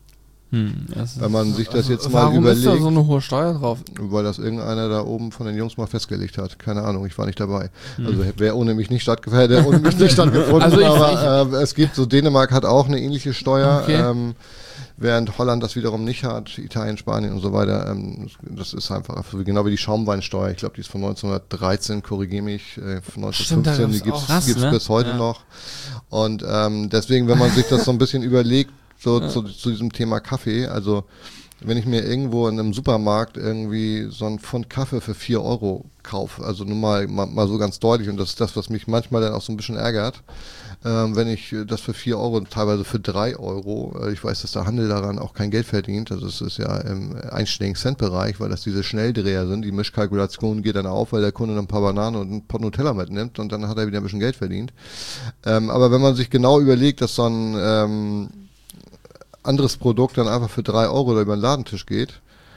[SPEAKER 2] Wenn man sich das jetzt mal überlegt.
[SPEAKER 3] Warum ist da so eine hohe Steuer drauf?
[SPEAKER 2] Weil das irgendeiner da oben von den Jungs mal festgelegt hat. Keine Ahnung, ich war nicht dabei. Also wäre ohne mich nicht stattgefunden.
[SPEAKER 3] Also
[SPEAKER 2] aber es gibt so, Dänemark hat auch eine ähnliche Steuer.
[SPEAKER 3] Okay.
[SPEAKER 2] Während Holland das wiederum nicht hat, Italien, Spanien und so weiter. Das ist einfach, genau wie die Schaumweinsteuer. Ich glaube, die ist von 1913, korrigiere mich, von 1915, die gibt es bis heute noch. Und deswegen, wenn man sich das so ein bisschen überlegt, zu diesem Thema Kaffee, also wenn ich mir irgendwo in einem Supermarkt irgendwie so ein Pfund Kaffee für 4 Euro kaufe, also nur mal so ganz deutlich, und das ist das, was mich manchmal dann auch so ein bisschen ärgert, wenn ich das für 4 Euro, teilweise für 3 Euro, ich weiß, dass der Handel daran auch kein Geld verdient, also es ist ja im einstelligen Cent-Bereich, weil das diese Schnelldreher sind, die Mischkalkulation geht dann auf, weil der Kunde ein paar Bananen und ein Pot Nutella mitnimmt und dann hat er wieder ein bisschen Geld verdient. Aber wenn man sich genau überlegt, dass so ein anderes Produkt dann einfach für 3 Euro über den Ladentisch geht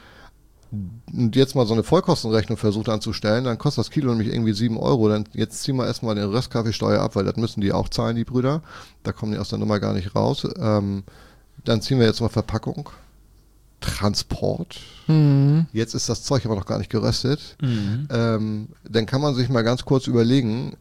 [SPEAKER 2] und jetzt mal so eine Vollkostenrechnung versucht anzustellen, dann kostet das Kilo nämlich irgendwie 7 Euro. Dann jetzt ziehen wir erstmal den Röstkaffeesteuer ab, weil das müssen die auch zahlen, die Brüder. Da kommen die aus der Nummer gar nicht raus. Dann ziehen wir jetzt mal Verpackung, Transport. Jetzt ist das Zeug aber noch gar nicht geröstet. Dann kann man sich mal ganz kurz überlegen,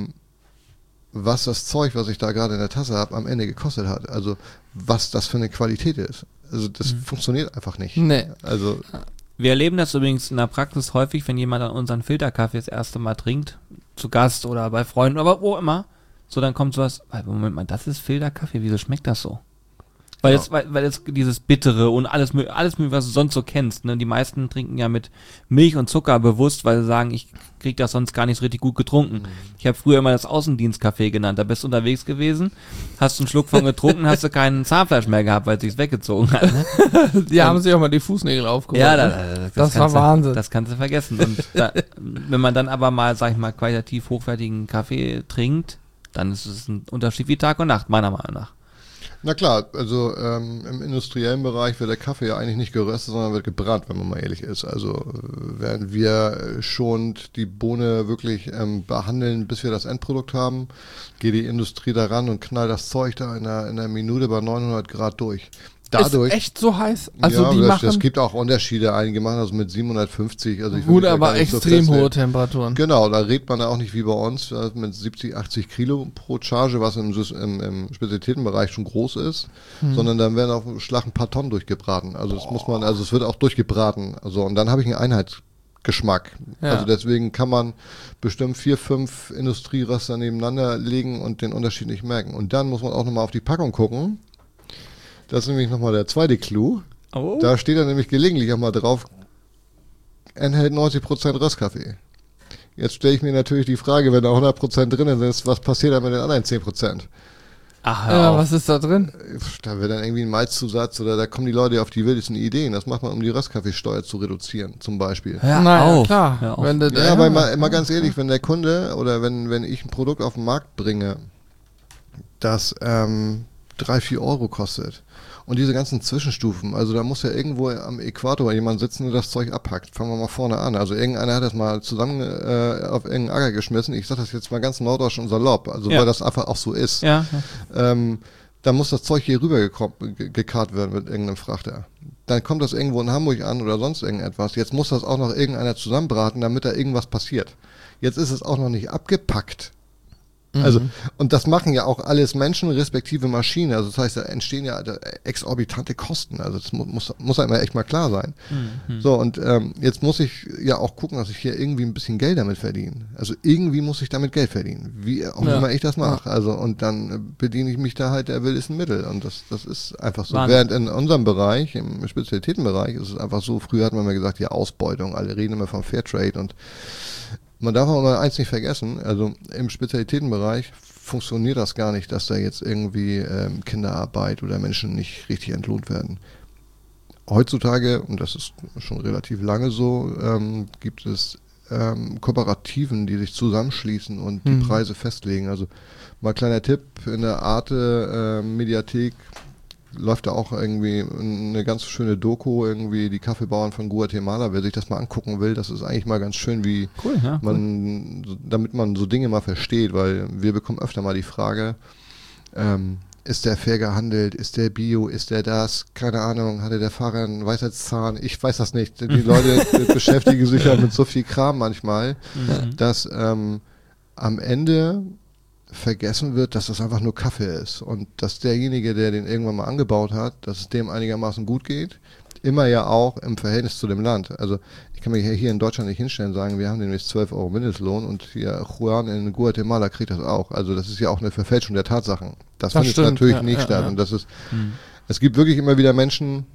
[SPEAKER 2] was das Zeug, was ich da gerade in der Tasse habe, am Ende gekostet hat. Also was das für eine Qualität ist. Also das funktioniert einfach nicht.
[SPEAKER 3] Nee.
[SPEAKER 2] Also
[SPEAKER 1] Wir erleben das übrigens in der Praxis häufig, wenn jemand an unseren Filterkaffee das erste Mal trinkt, zu Gast oder bei Freunden, aber wo immer. So, dann kommt sowas, Moment mal, das ist Filterkaffee, wieso schmeckt das so? Weil jetzt dieses Bittere und alles mögliche, was du sonst so kennst, ne? Die meisten trinken ja mit Milch und Zucker bewusst, weil sie sagen, ich krieg das sonst gar nicht so richtig gut getrunken. Ich habe früher immer das Außendienstkaffee genannt. Da bist du unterwegs gewesen, hast einen Schluck von getrunken, hast du keinen Zahnfleisch mehr gehabt, weil es sich weggezogen hat. Ne?
[SPEAKER 3] Die haben sich auch mal die Fußnägel aufgeholt.
[SPEAKER 1] Ja,
[SPEAKER 3] das war Wahnsinn.
[SPEAKER 1] Das kannst du vergessen. Und wenn man dann aber mal, sag ich mal, qualitativ hochwertigen Kaffee trinkt, dann ist es ein Unterschied wie Tag und Nacht, meiner Meinung nach.
[SPEAKER 2] Na klar, also im industriellen Bereich wird der Kaffee ja eigentlich nicht geröstet, sondern wird gebrannt, wenn man mal ehrlich ist. Also während wir schon die Bohne wirklich behandeln, bis wir das Endprodukt haben, geht die Industrie daran und knallt das Zeug da in einer Minute bei 900 Grad durch. Dadurch,
[SPEAKER 3] ist echt so heiß? Also
[SPEAKER 2] ja,
[SPEAKER 3] die machen...
[SPEAKER 2] Es gibt auch Unterschiede. Einige machen das mit 750. Also
[SPEAKER 3] gut, aber extrem hohe Temperaturen.
[SPEAKER 2] Genau, da redet man ja auch nicht wie bei uns mit 70, 80 Kilo pro Charge, was im Spezialitätenbereich schon groß ist, sondern dann werden auf Schlag ein paar Tonnen durchgebraten. Also das muss man, also es wird auch durchgebraten. Also und dann habe ich einen Einheitsgeschmack.
[SPEAKER 3] Ja.
[SPEAKER 2] Also deswegen kann man bestimmt 4, 5 Industrieröster nebeneinander legen und den Unterschied nicht merken. Und dann muss man auch nochmal auf die Packung gucken. Das ist nämlich nochmal der zweite Clou.
[SPEAKER 1] Oh.
[SPEAKER 2] Da steht dann nämlich gelegentlich auch mal drauf, enthält 90% Röstkaffee. Jetzt stelle ich mir natürlich die Frage, wenn da 100% drin ist, was passiert dann mit den anderen 10%?
[SPEAKER 1] Ach, hör auf.
[SPEAKER 3] Was ist da drin?
[SPEAKER 2] Da wird dann irgendwie ein Malzzusatz oder da kommen die Leute auf die wildesten Ideen. Das macht man, um die Röstkaffeesteuer zu reduzieren, zum Beispiel.
[SPEAKER 1] Hör
[SPEAKER 3] Naja,
[SPEAKER 1] auf.
[SPEAKER 3] klar.
[SPEAKER 1] Hör auf.
[SPEAKER 3] Wenn du,
[SPEAKER 2] Ja, aber mal ganz ehrlich, wenn der Kunde oder wenn ich ein Produkt auf den Markt bringe, das 3-4 Euro kostet und diese ganzen Zwischenstufen, also da muss ja irgendwo am Äquator jemand sitzen, der das Zeug abpackt. Fangen wir mal vorne an. Also irgendeiner hat das mal zusammen auf irgendeinen Acker geschmissen. Ich sage das jetzt mal ganz norddeutsch und salopp, also
[SPEAKER 1] Ja.
[SPEAKER 2] weil das einfach auch so ist.
[SPEAKER 1] Ja.
[SPEAKER 2] Da muss das Zeug hier rüber gekarrt werden mit irgendeinem Frachter. Dann kommt das irgendwo in Hamburg an oder sonst irgendetwas. Jetzt muss das auch noch irgendeiner zusammenbraten, damit da irgendwas passiert. Jetzt ist es auch noch nicht abgepackt. Also, und das machen ja auch alles Menschen respektive Maschinen. Also das heißt, da entstehen ja exorbitante Kosten. Also das muss einem ja echt mal klar sein. So, und jetzt muss ich ja auch gucken, dass ich hier irgendwie ein bisschen Geld damit verdiene. Also irgendwie muss ich damit Geld verdienen. Wie auch immer ich das mache. Also, und dann bediene ich mich da halt der wildesten Mittel. Und das ist einfach so.
[SPEAKER 1] Wahnsinn.
[SPEAKER 2] Während in unserem Bereich, im Spezialitätenbereich, ist es einfach so, früher hat man mal gesagt, ja, Ausbeutung, alle reden immer vom Fairtrade und man darf aber mal eins nicht vergessen, also im Spezialitätenbereich funktioniert das gar nicht, dass da jetzt irgendwie Kinderarbeit oder Menschen nicht richtig entlohnt werden. Heutzutage, und das ist schon relativ lange so, gibt es Kooperativen, die sich zusammenschließen und die Preise festlegen. Also mal kleiner Tipp, in der Arte Mediathek läuft da auch irgendwie eine ganz schöne Doku, irgendwie die Kaffeebauern von Guatemala. Wer sich das mal angucken will, das ist eigentlich mal ganz schön, wie
[SPEAKER 1] Cool, ja.
[SPEAKER 2] damit man so Dinge mal versteht, weil wir bekommen öfter mal die Frage, ist der fair gehandelt, ist der Bio, ist der das, keine Ahnung, hatte der Fahrer einen Weisheitszahn, ich weiß das nicht. Die Leute beschäftigen sich ja mit so viel Kram manchmal, dass am Ende vergessen wird, dass das einfach nur Kaffee ist und dass derjenige, der den irgendwann mal angebaut hat, dass es dem einigermaßen gut geht, immer ja auch im Verhältnis zu dem Land. Also ich kann mich hier in Deutschland nicht hinstellen und sagen, wir haben nämlich 12 Euro Mindestlohn und hier Juan in Guatemala kriegt das auch. Also das ist ja auch eine Verfälschung der Tatsachen. Das findet
[SPEAKER 3] stimmt,
[SPEAKER 2] natürlich
[SPEAKER 3] ja,
[SPEAKER 2] nicht
[SPEAKER 3] ja,
[SPEAKER 2] statt.
[SPEAKER 3] ja.
[SPEAKER 2] Und das ist, es gibt wirklich immer wieder Menschen,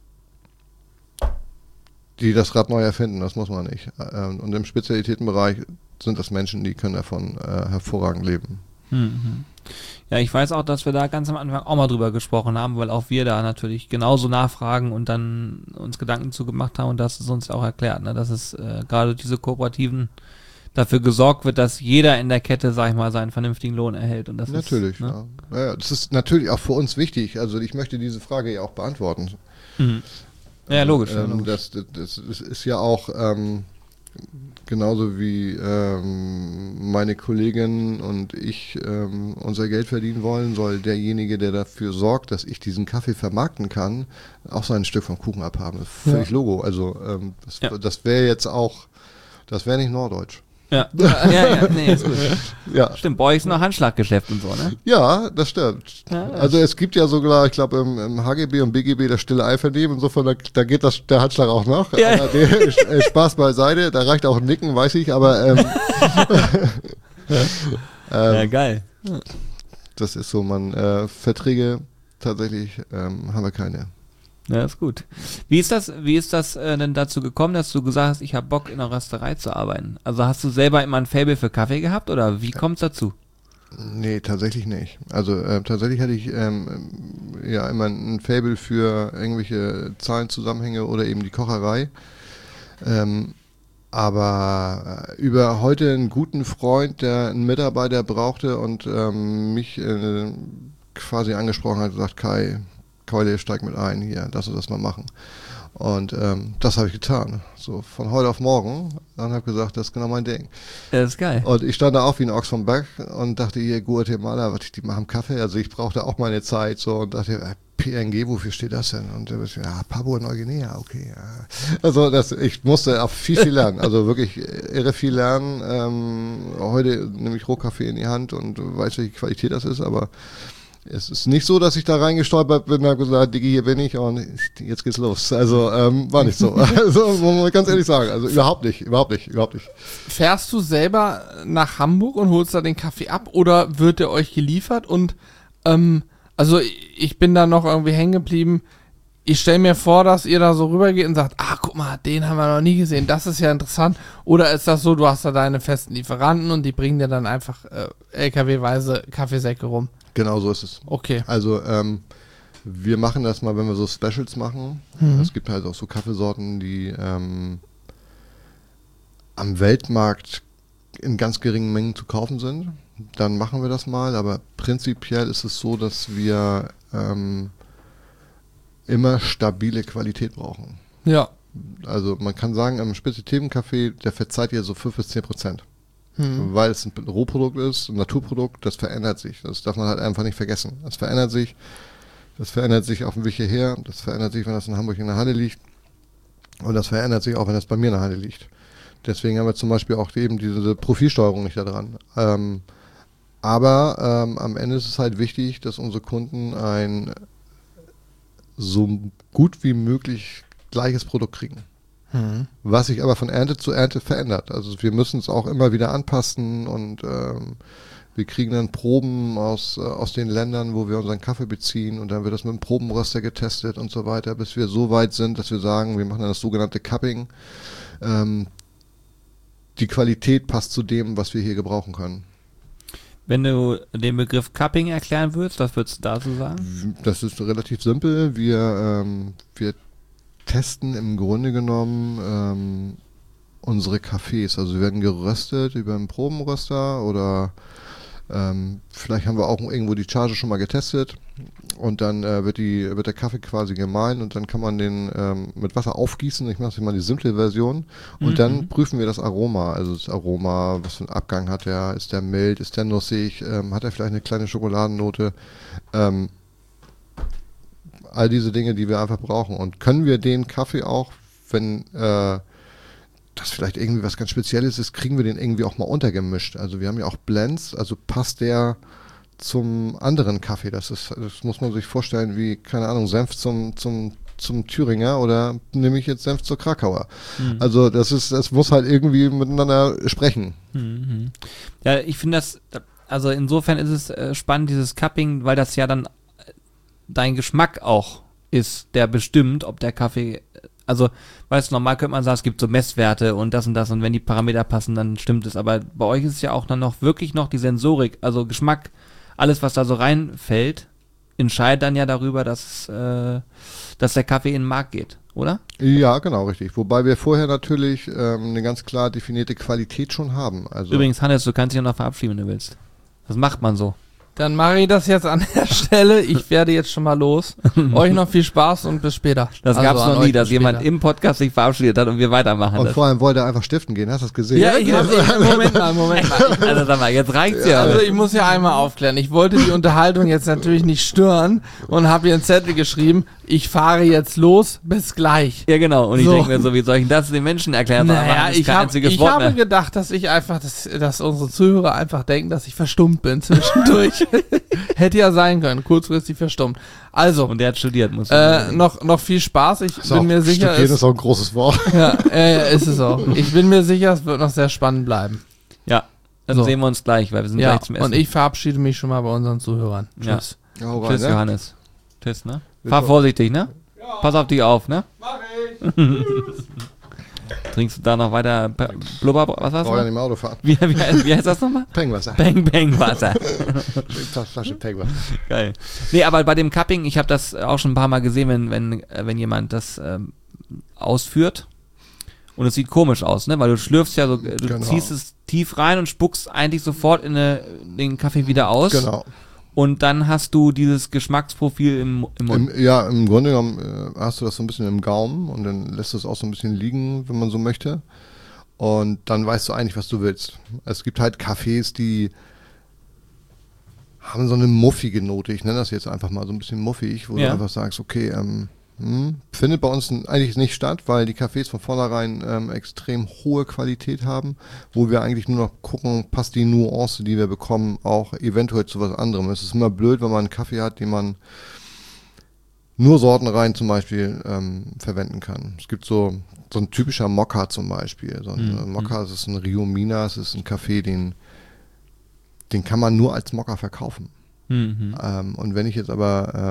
[SPEAKER 2] die das Rad neu erfinden, das muss man nicht. Und im Spezialitätenbereich sind das Menschen, die können davon hervorragend leben.
[SPEAKER 1] Ja, ich weiß auch, dass wir da ganz am Anfang auch mal drüber gesprochen haben, weil auch wir da natürlich genauso nachfragen und dann uns Gedanken zu gemacht haben und das ist uns auch erklärt, ne, dass es gerade diese Kooperativen dafür gesorgt wird, dass jeder in der Kette, sag ich mal, seinen vernünftigen Lohn erhält. Und das
[SPEAKER 2] Natürlich,
[SPEAKER 1] ist, ne?
[SPEAKER 2] ja. Das ist natürlich auch für uns wichtig. Also ich möchte diese Frage ja auch beantworten.
[SPEAKER 1] Ja, logisch.
[SPEAKER 2] Das ist ja auch genauso wie meine Kollegin und ich unser Geld verdienen wollen, soll derjenige, der dafür sorgt, dass ich diesen Kaffee vermarkten kann, auch sein Stück vom Kuchen abhaben. Das ist völlig Logo. Also das wäre jetzt auch, das wäre nicht norddeutsch.
[SPEAKER 1] Ja, nee, ist gut.
[SPEAKER 2] Ja.
[SPEAKER 1] Stimmt, bei euch ist noch Handschlaggeschäft und so, ne?
[SPEAKER 2] Ja, das stimmt.
[SPEAKER 1] Ja,
[SPEAKER 2] Also es gibt ja sogar, ich glaube im HGB und BGB das stille Einvernehmen, insofern da geht der Handschlag auch noch.
[SPEAKER 1] Ja.
[SPEAKER 2] Aber Spaß beiseite, da reicht auch ein Nicken, weiß ich, aber
[SPEAKER 1] Ja, geil.
[SPEAKER 2] das ist so, Verträge tatsächlich haben wir keine.
[SPEAKER 1] Ja, ist gut. Wie ist das denn dazu gekommen, dass du gesagt hast, ich habe Bock in einer Rösterei zu arbeiten? Also hast du selber immer ein Faible für Kaffee gehabt oder wie kommt es dazu?
[SPEAKER 2] Nee, tatsächlich nicht. Also tatsächlich hatte ich ja immer ein Faible für irgendwelche Zahlenzusammenhänge oder eben die Kocherei. Aber über heute einen guten Freund, der einen Mitarbeiter brauchte und mich quasi angesprochen hat, gesagt, Kai, Keule, steig mit ein, hier, lass uns das mal machen. Und das habe ich getan. So von heute auf morgen. Dann habe ich gesagt, das ist genau mein Ding.
[SPEAKER 1] Das ist geil.
[SPEAKER 2] Und ich stand da auch wie ein Ochs vom Berg und dachte, hier, Guatemala, die machen Kaffee. Also ich brauchte auch meine Zeit so und dachte, PNG, wofür steht das denn? Und der ja, Papua-Neuguinea, okay. Ja. Also ich musste auch viel lernen. Also wirklich irre viel lernen. Heute nehme ich Rohkaffee in die Hand und weiß, welche Qualität das ist, aber es ist nicht so, dass ich da reingestolpert bin und habe gesagt, Diggi, hier bin ich und jetzt geht's los. Also war nicht so. Also muss man ganz ehrlich sagen. Also überhaupt nicht.
[SPEAKER 3] Fährst du selber nach Hamburg und holst da den Kaffee ab oder wird der euch geliefert? Und also ich bin da noch irgendwie hängen geblieben. Ich stelle mir vor, dass ihr da so rübergeht und sagt, guck mal, den haben wir noch nie gesehen, das ist ja interessant. Oder ist das so, du hast da deine festen Lieferanten und die bringen dir dann einfach LKW-weise Kaffeesäcke rum?
[SPEAKER 2] Genau so ist es.
[SPEAKER 3] Okay.
[SPEAKER 2] Also wir machen das mal, wenn wir so Specials machen. Es gibt halt auch so Kaffeesorten, die am Weltmarkt in ganz geringen Mengen zu kaufen sind. Dann machen wir das mal, aber prinzipiell ist es so, dass wir immer stabile Qualität brauchen.
[SPEAKER 3] Ja.
[SPEAKER 2] Also man kann sagen, am Spezialitätenkaffee, der verzeiht ja so 5-10%. Weil es ein Rohprodukt ist, ein Naturprodukt, das verändert sich. Das darf man halt einfach nicht vergessen. Das verändert sich auf dem Weg hierher, das verändert sich, wenn das in Hamburg in der Halle liegt und das verändert sich auch, wenn das bei mir in der Halle liegt. Deswegen haben wir zum Beispiel auch eben diese Profilsteuerung nicht da dran. Aber am Ende ist es halt wichtig, dass unsere Kunden ein so gut wie möglich gleiches Produkt kriegen. Was sich aber von Ernte zu Ernte verändert. Also wir müssen es auch immer wieder anpassen und wir kriegen dann Proben aus den Ländern, wo wir unseren Kaffee beziehen und dann wird das mit dem Probenröster getestet und so weiter, bis wir so weit sind, dass wir sagen, wir machen dann das sogenannte Cupping. Die Qualität passt zu dem, was wir hier gebrauchen können.
[SPEAKER 1] Wenn du den Begriff Cupping erklären würdest, was würdest du dazu sagen?
[SPEAKER 2] Das ist relativ simpel. Wir testen im Grunde genommen unsere Kaffees. Also sie werden geröstet über einen Probenröster oder vielleicht haben wir auch irgendwo die Charge schon mal getestet und dann wird der Kaffee quasi gemahlen und dann kann man den mit Wasser aufgießen. Ich mache jetzt mal die simple Version und dann prüfen wir das Aroma. Also das Aroma, was für einen Abgang hat er? Ist der mild? Ist der nussig? Hat er vielleicht eine kleine Schokoladennote? All diese Dinge, die wir einfach brauchen. Und können wir den Kaffee auch, wenn das vielleicht irgendwie was ganz Spezielles ist, kriegen wir den irgendwie auch mal untergemischt. Also wir haben ja auch Blends, also passt der zum anderen Kaffee. Das muss man sich vorstellen wie, keine Ahnung, Senf zum Thüringer oder nehme ich jetzt Senf zur Krakauer. Also das muss halt irgendwie miteinander sprechen.
[SPEAKER 1] Ja, ich finde also insofern ist es spannend, dieses Cupping, weil das ja dann dein Geschmack auch ist, der bestimmt, ob der Kaffee, also, weißt du, normal könnte man sagen, es gibt so Messwerte und das und wenn die Parameter passen, dann stimmt es, aber bei euch ist es ja auch dann noch wirklich noch die Sensorik, also Geschmack, alles, was da so reinfällt, entscheidet dann ja darüber, dass der Kaffee in den Markt geht, oder?
[SPEAKER 2] Ja, genau, richtig. Wobei wir vorher natürlich eine ganz klar definierte Qualität schon haben. Also
[SPEAKER 1] Übrigens, Hannes, du kannst dich noch verabschieden, wenn du willst. Das macht man so.
[SPEAKER 3] Dann mache ich das jetzt an der Stelle. Ich werde jetzt schon mal los. Euch noch viel Spaß und bis später.
[SPEAKER 1] Das
[SPEAKER 3] Also
[SPEAKER 1] gab's
[SPEAKER 3] an
[SPEAKER 1] noch
[SPEAKER 3] euch
[SPEAKER 1] nie, dass
[SPEAKER 3] bis
[SPEAKER 1] jemand
[SPEAKER 3] später.
[SPEAKER 1] im Podcast sich verabschiedet hat und wir weitermachen.
[SPEAKER 2] und
[SPEAKER 1] Das.
[SPEAKER 2] vor allem wollte er einfach stiften gehen, hast du das gesehen?
[SPEAKER 3] Ja, Moment mal.
[SPEAKER 1] Also sag mal, jetzt reicht's ja.
[SPEAKER 3] Also ich muss ja einmal aufklären. Ich wollte die Unterhaltung jetzt natürlich nicht stören und habe hier einen Zettel geschrieben. Ich fahre jetzt los, bis gleich.
[SPEAKER 1] Ja, genau. Und ich
[SPEAKER 3] So.
[SPEAKER 1] denke mir so, wie soll ich das den Menschen erklären?
[SPEAKER 3] Naja, ich
[SPEAKER 1] einziges Wort
[SPEAKER 3] habe
[SPEAKER 1] mehr.
[SPEAKER 3] gedacht, dass ich einfach, dass unsere Zuhörer einfach denken, dass ich verstummt bin zwischendurch. Hätte ja sein können, kurzfristig verstummt. Also,
[SPEAKER 1] Und der hat studiert, muss man sagen.
[SPEAKER 3] noch viel Spaß. Ich
[SPEAKER 2] Ist
[SPEAKER 3] bin
[SPEAKER 2] auch,
[SPEAKER 3] mir sicher,
[SPEAKER 2] studieren ist auch ein großes Wort.
[SPEAKER 3] ist es auch. Ich bin mir sicher, es wird noch sehr spannend bleiben.
[SPEAKER 1] Ja, dann
[SPEAKER 3] So.
[SPEAKER 1] sehen wir uns gleich, weil wir sind
[SPEAKER 3] Ja,
[SPEAKER 1] gleich zum Essen.
[SPEAKER 3] und ich verabschiede mich schon mal bei unseren Zuhörern.
[SPEAKER 1] Ja.
[SPEAKER 3] Tschüss.
[SPEAKER 2] Hau rein,
[SPEAKER 1] Tschüss,
[SPEAKER 2] ne?
[SPEAKER 1] Johannes. Tschüss, ne? Fahr vorsichtig, ne? Pass auf dich auf, ne?
[SPEAKER 3] Mach ich.
[SPEAKER 1] Trinkst du da noch weiter Blubber, was hast
[SPEAKER 2] Brauch ja
[SPEAKER 1] du?
[SPEAKER 2] nicht mehr Auto fahren.
[SPEAKER 1] Wie heißt das nochmal?
[SPEAKER 2] Pengwasser.
[SPEAKER 1] Bang Bang Wasser.
[SPEAKER 2] Flasche Pengwasser.
[SPEAKER 1] Geil. Nee, aber bei dem Cupping, ich habe das auch schon ein paar Mal gesehen, wenn jemand das ausführt und es sieht komisch aus, ne? Weil du schlürfst ja so, du
[SPEAKER 2] Genau.
[SPEAKER 1] ziehst es tief rein und spuckst eigentlich sofort in den Kaffee wieder aus.
[SPEAKER 2] Genau.
[SPEAKER 1] Und dann hast du dieses Geschmacksprofil im Mund.
[SPEAKER 2] Im Grunde genommen hast du das so ein bisschen im Gaumen und dann lässt du es auch so ein bisschen liegen, wenn man so möchte. Und dann weißt du eigentlich, was du willst. Es gibt halt Kaffees, die haben so eine muffige Note. Ich nenne das jetzt einfach mal so ein bisschen muffig, wo
[SPEAKER 1] Ja.
[SPEAKER 2] du einfach sagst, okay, findet bei uns eigentlich nicht statt, weil die Cafés von vornherein extrem hohe Qualität haben, wo wir eigentlich nur noch gucken, passt die Nuance, die wir bekommen, auch eventuell zu was anderem. Es ist immer blöd, wenn man einen Kaffee hat, den man nur Sortenreihen zum Beispiel verwenden kann. Es gibt so ein typischer Mokka zum Beispiel. So ein Mokka, das ist ein Rio Mina, es ist ein Kaffee, den kann man nur als Mokka verkaufen. Und wenn ich jetzt aber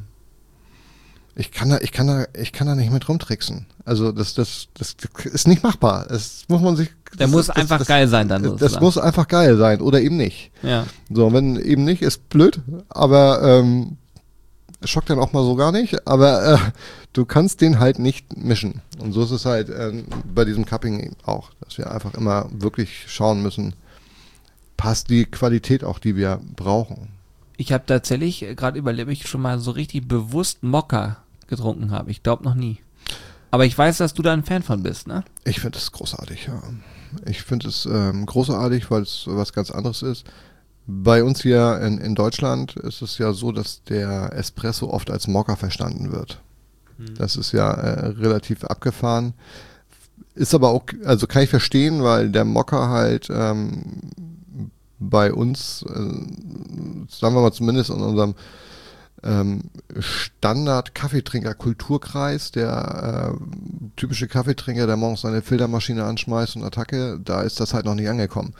[SPEAKER 2] ich kann da nicht mit rumtricksen. Also das ist nicht machbar. Das muss man sich
[SPEAKER 1] Der muss einfach geil sein dann
[SPEAKER 2] Das
[SPEAKER 1] sozusagen.
[SPEAKER 2] muss einfach geil sein oder eben nicht.
[SPEAKER 1] Ja.
[SPEAKER 2] So, wenn eben nicht, ist blöd, aber schockt dann auch mal so gar nicht, aber du kannst den halt nicht mischen. Und so ist es halt bei diesem Cupping eben auch, dass wir einfach immer wirklich schauen müssen, passt die Qualität auch, die wir brauchen.
[SPEAKER 1] Ich habe tatsächlich gerade überlebt, ich schon mal so richtig bewusst Mokka getrunken habe. Ich glaube noch nie. Aber ich weiß, dass du da ein Fan von bist, ne?
[SPEAKER 2] Ich finde es großartig, ja. Ich finde es großartig, weil es was ganz anderes ist. Bei uns hier in Deutschland ist es ja so, dass der Espresso oft als Mokka verstanden wird. Das ist ja relativ abgefahren. Ist aber auch, also kann ich verstehen, weil der Mokka halt bei uns, sagen wir mal zumindest in unserem Standard-Kaffeetrinker-Kulturkreis, der typische Kaffeetrinker, der morgens seine Filtermaschine anschmeißt und Attacke, da ist das halt noch nicht angekommen.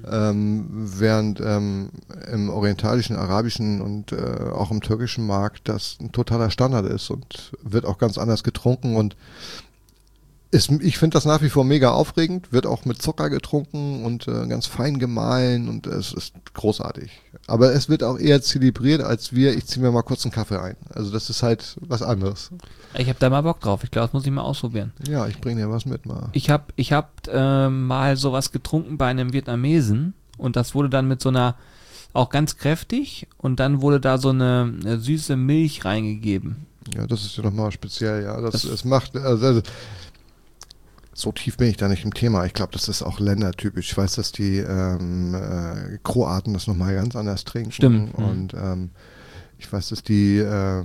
[SPEAKER 2] Während im orientalischen, arabischen und auch im türkischen Markt das ein totaler Standard ist und wird auch ganz anders getrunken und ich finde das nach wie vor mega aufregend, wird auch mit Zucker getrunken und ganz fein gemahlen und es ist großartig. Aber es wird auch eher zelebriert, als ich ziehe mir mal kurz einen Kaffee ein. Also das ist halt was anderes.
[SPEAKER 1] Ich habe da mal Bock drauf. Ich glaube, das muss ich mal ausprobieren.
[SPEAKER 2] Ja, ich bringe dir was mit mal.
[SPEAKER 1] Ich hab mal sowas getrunken bei einem Vietnamesen und das wurde dann mit so einer, auch ganz kräftig und dann wurde da so eine süße Milch reingegeben.
[SPEAKER 2] Ja, das ist ja nochmal speziell, ja. Es macht, also, so tief bin ich da nicht im Thema. Ich glaube, das ist auch ländertypisch. Ich weiß, dass die Kroaten das nochmal ganz anders trinken.
[SPEAKER 1] Stimmt.
[SPEAKER 2] Und ich weiß, dass die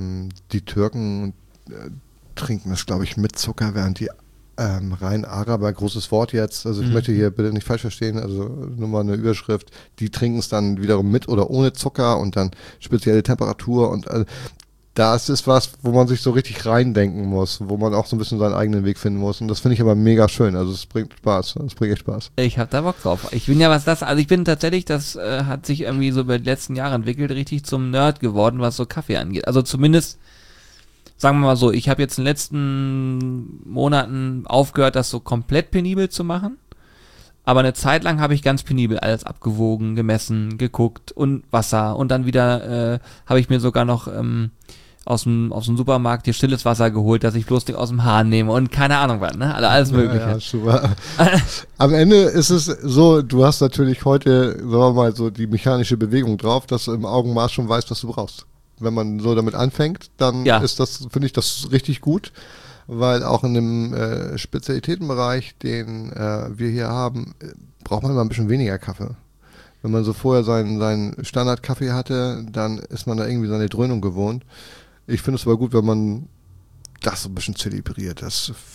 [SPEAKER 2] Türken trinken das, glaube ich, mit Zucker, während die rein Araber, großes Wort jetzt, also ich möchte hier bitte nicht falsch verstehen, also nur mal eine Überschrift, die trinken es dann wiederum mit oder ohne Zucker und dann spezielle Temperatur und das ist was, wo man sich so richtig reindenken muss, wo man auch so ein bisschen seinen eigenen Weg finden muss. Und das finde ich aber mega schön. Also es bringt Spaß. Es bringt echt Spaß.
[SPEAKER 1] Ich habe da Bock drauf. Ich bin ja, ich bin tatsächlich, das hat sich irgendwie so über die letzten Jahre entwickelt, richtig zum Nerd geworden, was so Kaffee angeht. Also zumindest, sagen wir mal so, ich habe jetzt in den letzten Monaten aufgehört, das so komplett penibel zu machen. Aber eine Zeit lang habe ich ganz penibel alles abgewogen, gemessen, geguckt und Wasser. Und dann wieder habe ich mir sogar noch aus dem Supermarkt hier stilles Wasser geholt, dass ich bloß nicht aus dem Hahn nehme und keine Ahnung was, ne? Alles Mögliche.
[SPEAKER 2] Ja, super. Am Ende ist es so, du hast natürlich heute, sagen wir mal, so die mechanische Bewegung drauf, dass du im Augenmaß schon weißt, was du brauchst. Wenn man so damit anfängt, dann ist das, finde ich, das richtig gut, weil auch in dem Spezialitätenbereich, den wir hier haben, braucht man immer ein bisschen weniger Kaffee. Wenn man so vorher seinen Standardkaffee hatte, dann ist man da irgendwie seine Dröhnung gewohnt. Ich finde es aber gut, wenn man das so ein bisschen zelebriert.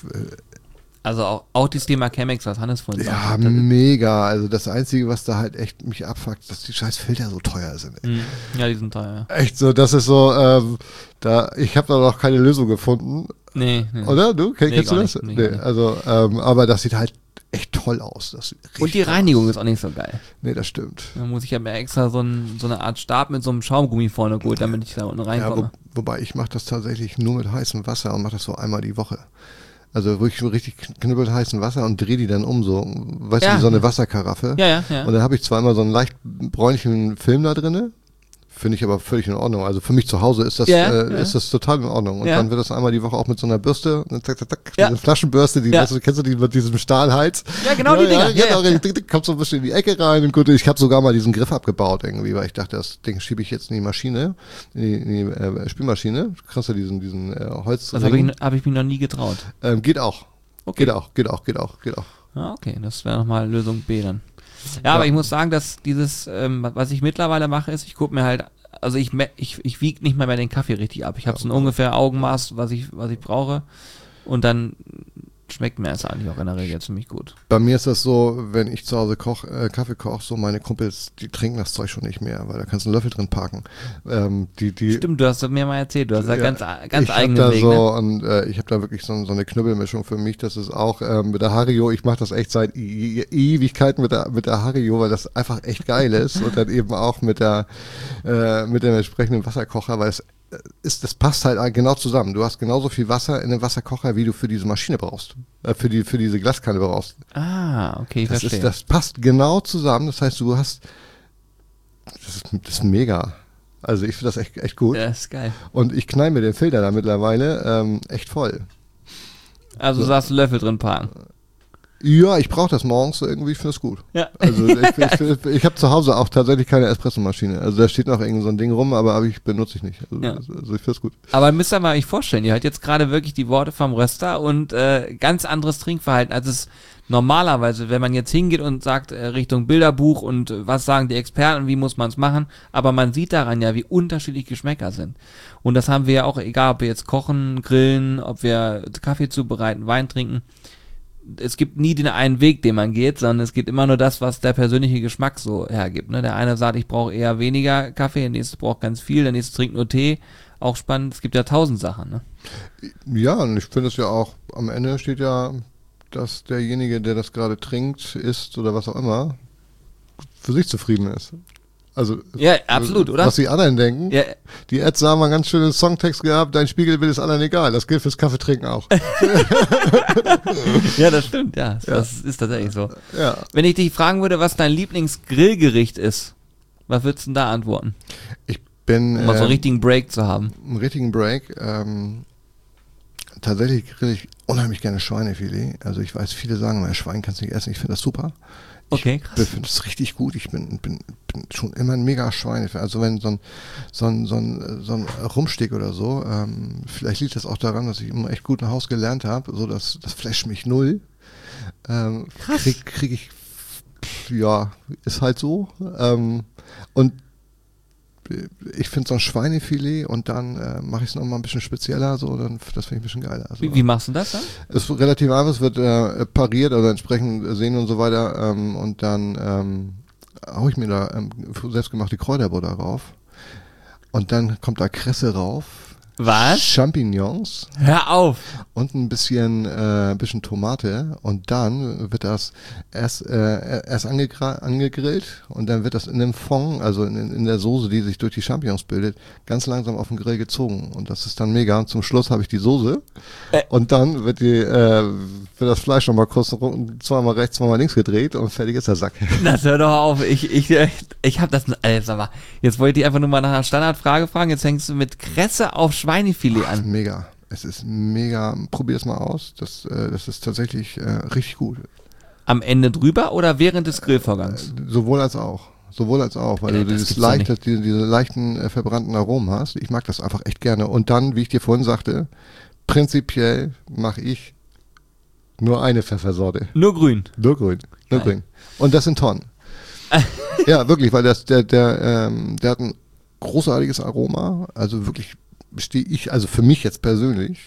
[SPEAKER 1] Also auch das Thema Chemex, was Hannes vorhin
[SPEAKER 2] sagte. Ja, mega. Also das Einzige, was da halt echt mich abfuckt, dass die scheiß Filter so teuer sind.
[SPEAKER 1] Ja, die sind teuer.
[SPEAKER 2] Echt so, das ist so, ich habe da noch keine Lösung gefunden.
[SPEAKER 1] Nee.
[SPEAKER 2] Oder? Du? Kennst du das?
[SPEAKER 1] Nicht,
[SPEAKER 2] nee. Also, aber das sieht halt echt toll aus.
[SPEAKER 1] Und die Reinigung ist auch nicht so geil.
[SPEAKER 2] Nee, das stimmt.
[SPEAKER 1] Da muss ich ja mir extra so eine Art Stab mit so einem Schaumgummi vorne geholt, damit ich da unten reinkomme.
[SPEAKER 2] Ja, wobei ich mache das tatsächlich nur mit heißem Wasser und mache das so einmal die Woche. Also wirklich richtig knüppelt heißen Wasser und drehe die dann um so. Weißt du, wie so eine Wasserkaraffe.
[SPEAKER 1] Ja.
[SPEAKER 2] Und dann habe ich zweimal so einen leicht bräunlichen Film da drinne. Finde ich aber völlig in Ordnung. Also für mich zu Hause ist das, ist das total in Ordnung. Und dann wird das einmal die Woche auch mit so einer Bürste, eine Flaschenbürste, weißt du, kennst du die mit diesem Stahlhals?
[SPEAKER 1] Ja, genau die Dinger.
[SPEAKER 2] Kommt so ein bisschen in die Ecke rein und gut, ich habe sogar mal diesen Griff abgebaut irgendwie, weil ich dachte, das Ding schiebe ich jetzt in die Maschine, in die Spülmaschine. Du kannst ja diesen Holz.
[SPEAKER 1] Das hab ich mir noch nie getraut.
[SPEAKER 2] Geht auch.
[SPEAKER 1] Okay.
[SPEAKER 2] Geht auch.
[SPEAKER 1] Ah, okay, das wäre nochmal Lösung B dann. Ja, aber ich muss sagen, dass dieses, was ich mittlerweile mache, ist, ich gucke mir halt, also ich wiege nicht mal mehr den Kaffee richtig ab. Ich habe so ein ungefähr Augenmaß, was ich brauche und dann schmeckt mir das eigentlich auch in der Regel ziemlich gut.
[SPEAKER 2] Bei mir ist das so, wenn ich zu Hause Kaffee koche, so meine Kumpels, die trinken das Zeug schon nicht mehr, weil da kannst du einen Löffel drin parken.
[SPEAKER 1] Stimmt, du hast mir mal erzählt, du hast da ganz eigenen Weg.
[SPEAKER 2] Und ich habe da wirklich so eine Knüppelmischung für mich. Das ist auch mit der Hario, ich mache das echt seit Ewigkeiten mit der Hario, weil das einfach echt geil ist und dann eben auch mit dem entsprechenden Wasserkocher, weil es das passt halt genau zusammen. Du hast genauso viel Wasser in dem Wasserkocher, wie du für diese Maschine brauchst. Für diese Glaskanne brauchst.
[SPEAKER 1] Ah, okay, ich verstehe.
[SPEAKER 2] Das passt genau zusammen. Das heißt, das ist mega. Also ich finde das echt gut.
[SPEAKER 1] Ja, ist geil.
[SPEAKER 2] Und ich knall mir den Filter da mittlerweile echt voll.
[SPEAKER 1] Also du sagst Löffel drin parken.
[SPEAKER 2] Ja, ich brauche das morgens irgendwie, ich finde es gut.
[SPEAKER 1] Ja.
[SPEAKER 2] Also ich habe zu Hause auch tatsächlich keine Espressomaschine. Also da steht noch irgend so ein Ding rum, aber benutze ich nicht. Also ich finde es gut.
[SPEAKER 1] Aber müsst ihr mal euch vorstellen, ihr hört jetzt gerade wirklich die Worte vom Röster und ganz anderes Trinkverhalten, als es normalerweise, wenn man jetzt hingeht und sagt Richtung Bilderbuch und was sagen die Experten, wie muss man es machen, aber man sieht daran ja, wie unterschiedlich Geschmäcker sind. Und das haben wir ja auch, egal ob wir jetzt kochen, grillen, ob wir Kaffee zubereiten, Wein trinken. Es gibt nie den einen Weg, den man geht, sondern es gibt immer nur das, was der persönliche Geschmack so hergibt. Ne? Der eine sagt, ich brauche eher weniger Kaffee, der nächste braucht ganz viel, der nächste trinkt nur Tee. Auch spannend, es gibt ja 1000 Sachen. Ne?
[SPEAKER 2] Ja, und ich finde es ja auch, am Ende steht ja, dass derjenige, der das gerade trinkt, isst oder was auch immer, für sich zufrieden ist. Also,
[SPEAKER 1] ja, absolut, oder?
[SPEAKER 2] Was die anderen denken.
[SPEAKER 1] Ja.
[SPEAKER 2] Die Ads haben einen ganz schönen Songtext gehabt, dein Spiegelbild ist anderen egal. Das gilt fürs Kaffeetrinken auch.
[SPEAKER 1] Ja, das stimmt, ja. Das ist tatsächlich so.
[SPEAKER 2] Ja.
[SPEAKER 1] Wenn ich dich fragen würde, was dein Lieblingsgrillgericht ist, was würdest du denn da antworten?
[SPEAKER 2] Ich bin
[SPEAKER 1] Um mal so einen richtigen Break zu haben.
[SPEAKER 2] einen richtigen Break. Tatsächlich grill ich unheimlich gerne Schweinefilet. Also ich weiß, viele sagen, Schwein kannst du nicht essen. Ich finde das super.
[SPEAKER 1] Okay,
[SPEAKER 2] Ich finde das richtig gut. Ich bin schon immer ein mega Schweinefan. Also wenn so ein Rumsteak oder so, vielleicht liegt das auch daran, dass ich immer echt gut nach Hause gelernt habe, so das flasht mich null. Krieg ich, ja, ist halt so. Und ich finde so ein Schweinefilet und dann mache ich es nochmal ein bisschen spezieller, so, das finde ich ein bisschen geiler. Also,
[SPEAKER 1] Wie machst du das dann?
[SPEAKER 2] es ist relativ einfach, es wird pariert, also entsprechend sehen und so weiter, und dann haue ich mir da selbstgemachte Kräuterbutter rauf und dann kommt da Kresse rauf.
[SPEAKER 1] Was?
[SPEAKER 2] Champignons
[SPEAKER 1] Hör auf!
[SPEAKER 2] und ein bisschen Tomate und dann wird das erst angegrillt und dann wird das in dem Fond, also in der Soße, die sich durch die Champignons bildet, ganz langsam auf den Grill gezogen und das ist dann mega. Und zum Schluss habe ich die Soße und dann wird das Fleisch nochmal kurz zweimal rechts, zweimal links gedreht und fertig ist der Sack.
[SPEAKER 1] Das hör doch auf. Ich hab das, sag mal, jetzt wollte ich einfach nur mal nach einer Standardfrage fragen, jetzt hängst du mit Kresse auf Schweinefilet
[SPEAKER 2] Das ist
[SPEAKER 1] an.
[SPEAKER 2] mega. Es ist mega. Probier es mal aus. Das ist tatsächlich richtig gut.
[SPEAKER 1] Am Ende drüber oder während des Grillvorgangs?
[SPEAKER 2] Sowohl als auch. Weil
[SPEAKER 1] Ja,
[SPEAKER 2] du
[SPEAKER 1] das gibt's doch nicht.
[SPEAKER 2] diese leichten verbrannten Aromen hast. Ich mag das einfach echt gerne. Und dann, wie ich dir vorhin sagte, prinzipiell mache ich nur eine Pfeffersorte.
[SPEAKER 1] Nur grün.
[SPEAKER 2] Nur grün. Nur
[SPEAKER 1] Geil.
[SPEAKER 2] grün. Und das in Tonnen. Ja, wirklich, weil der hat ein großartiges Aroma. Also wirklich stehe ich, also für mich jetzt persönlich,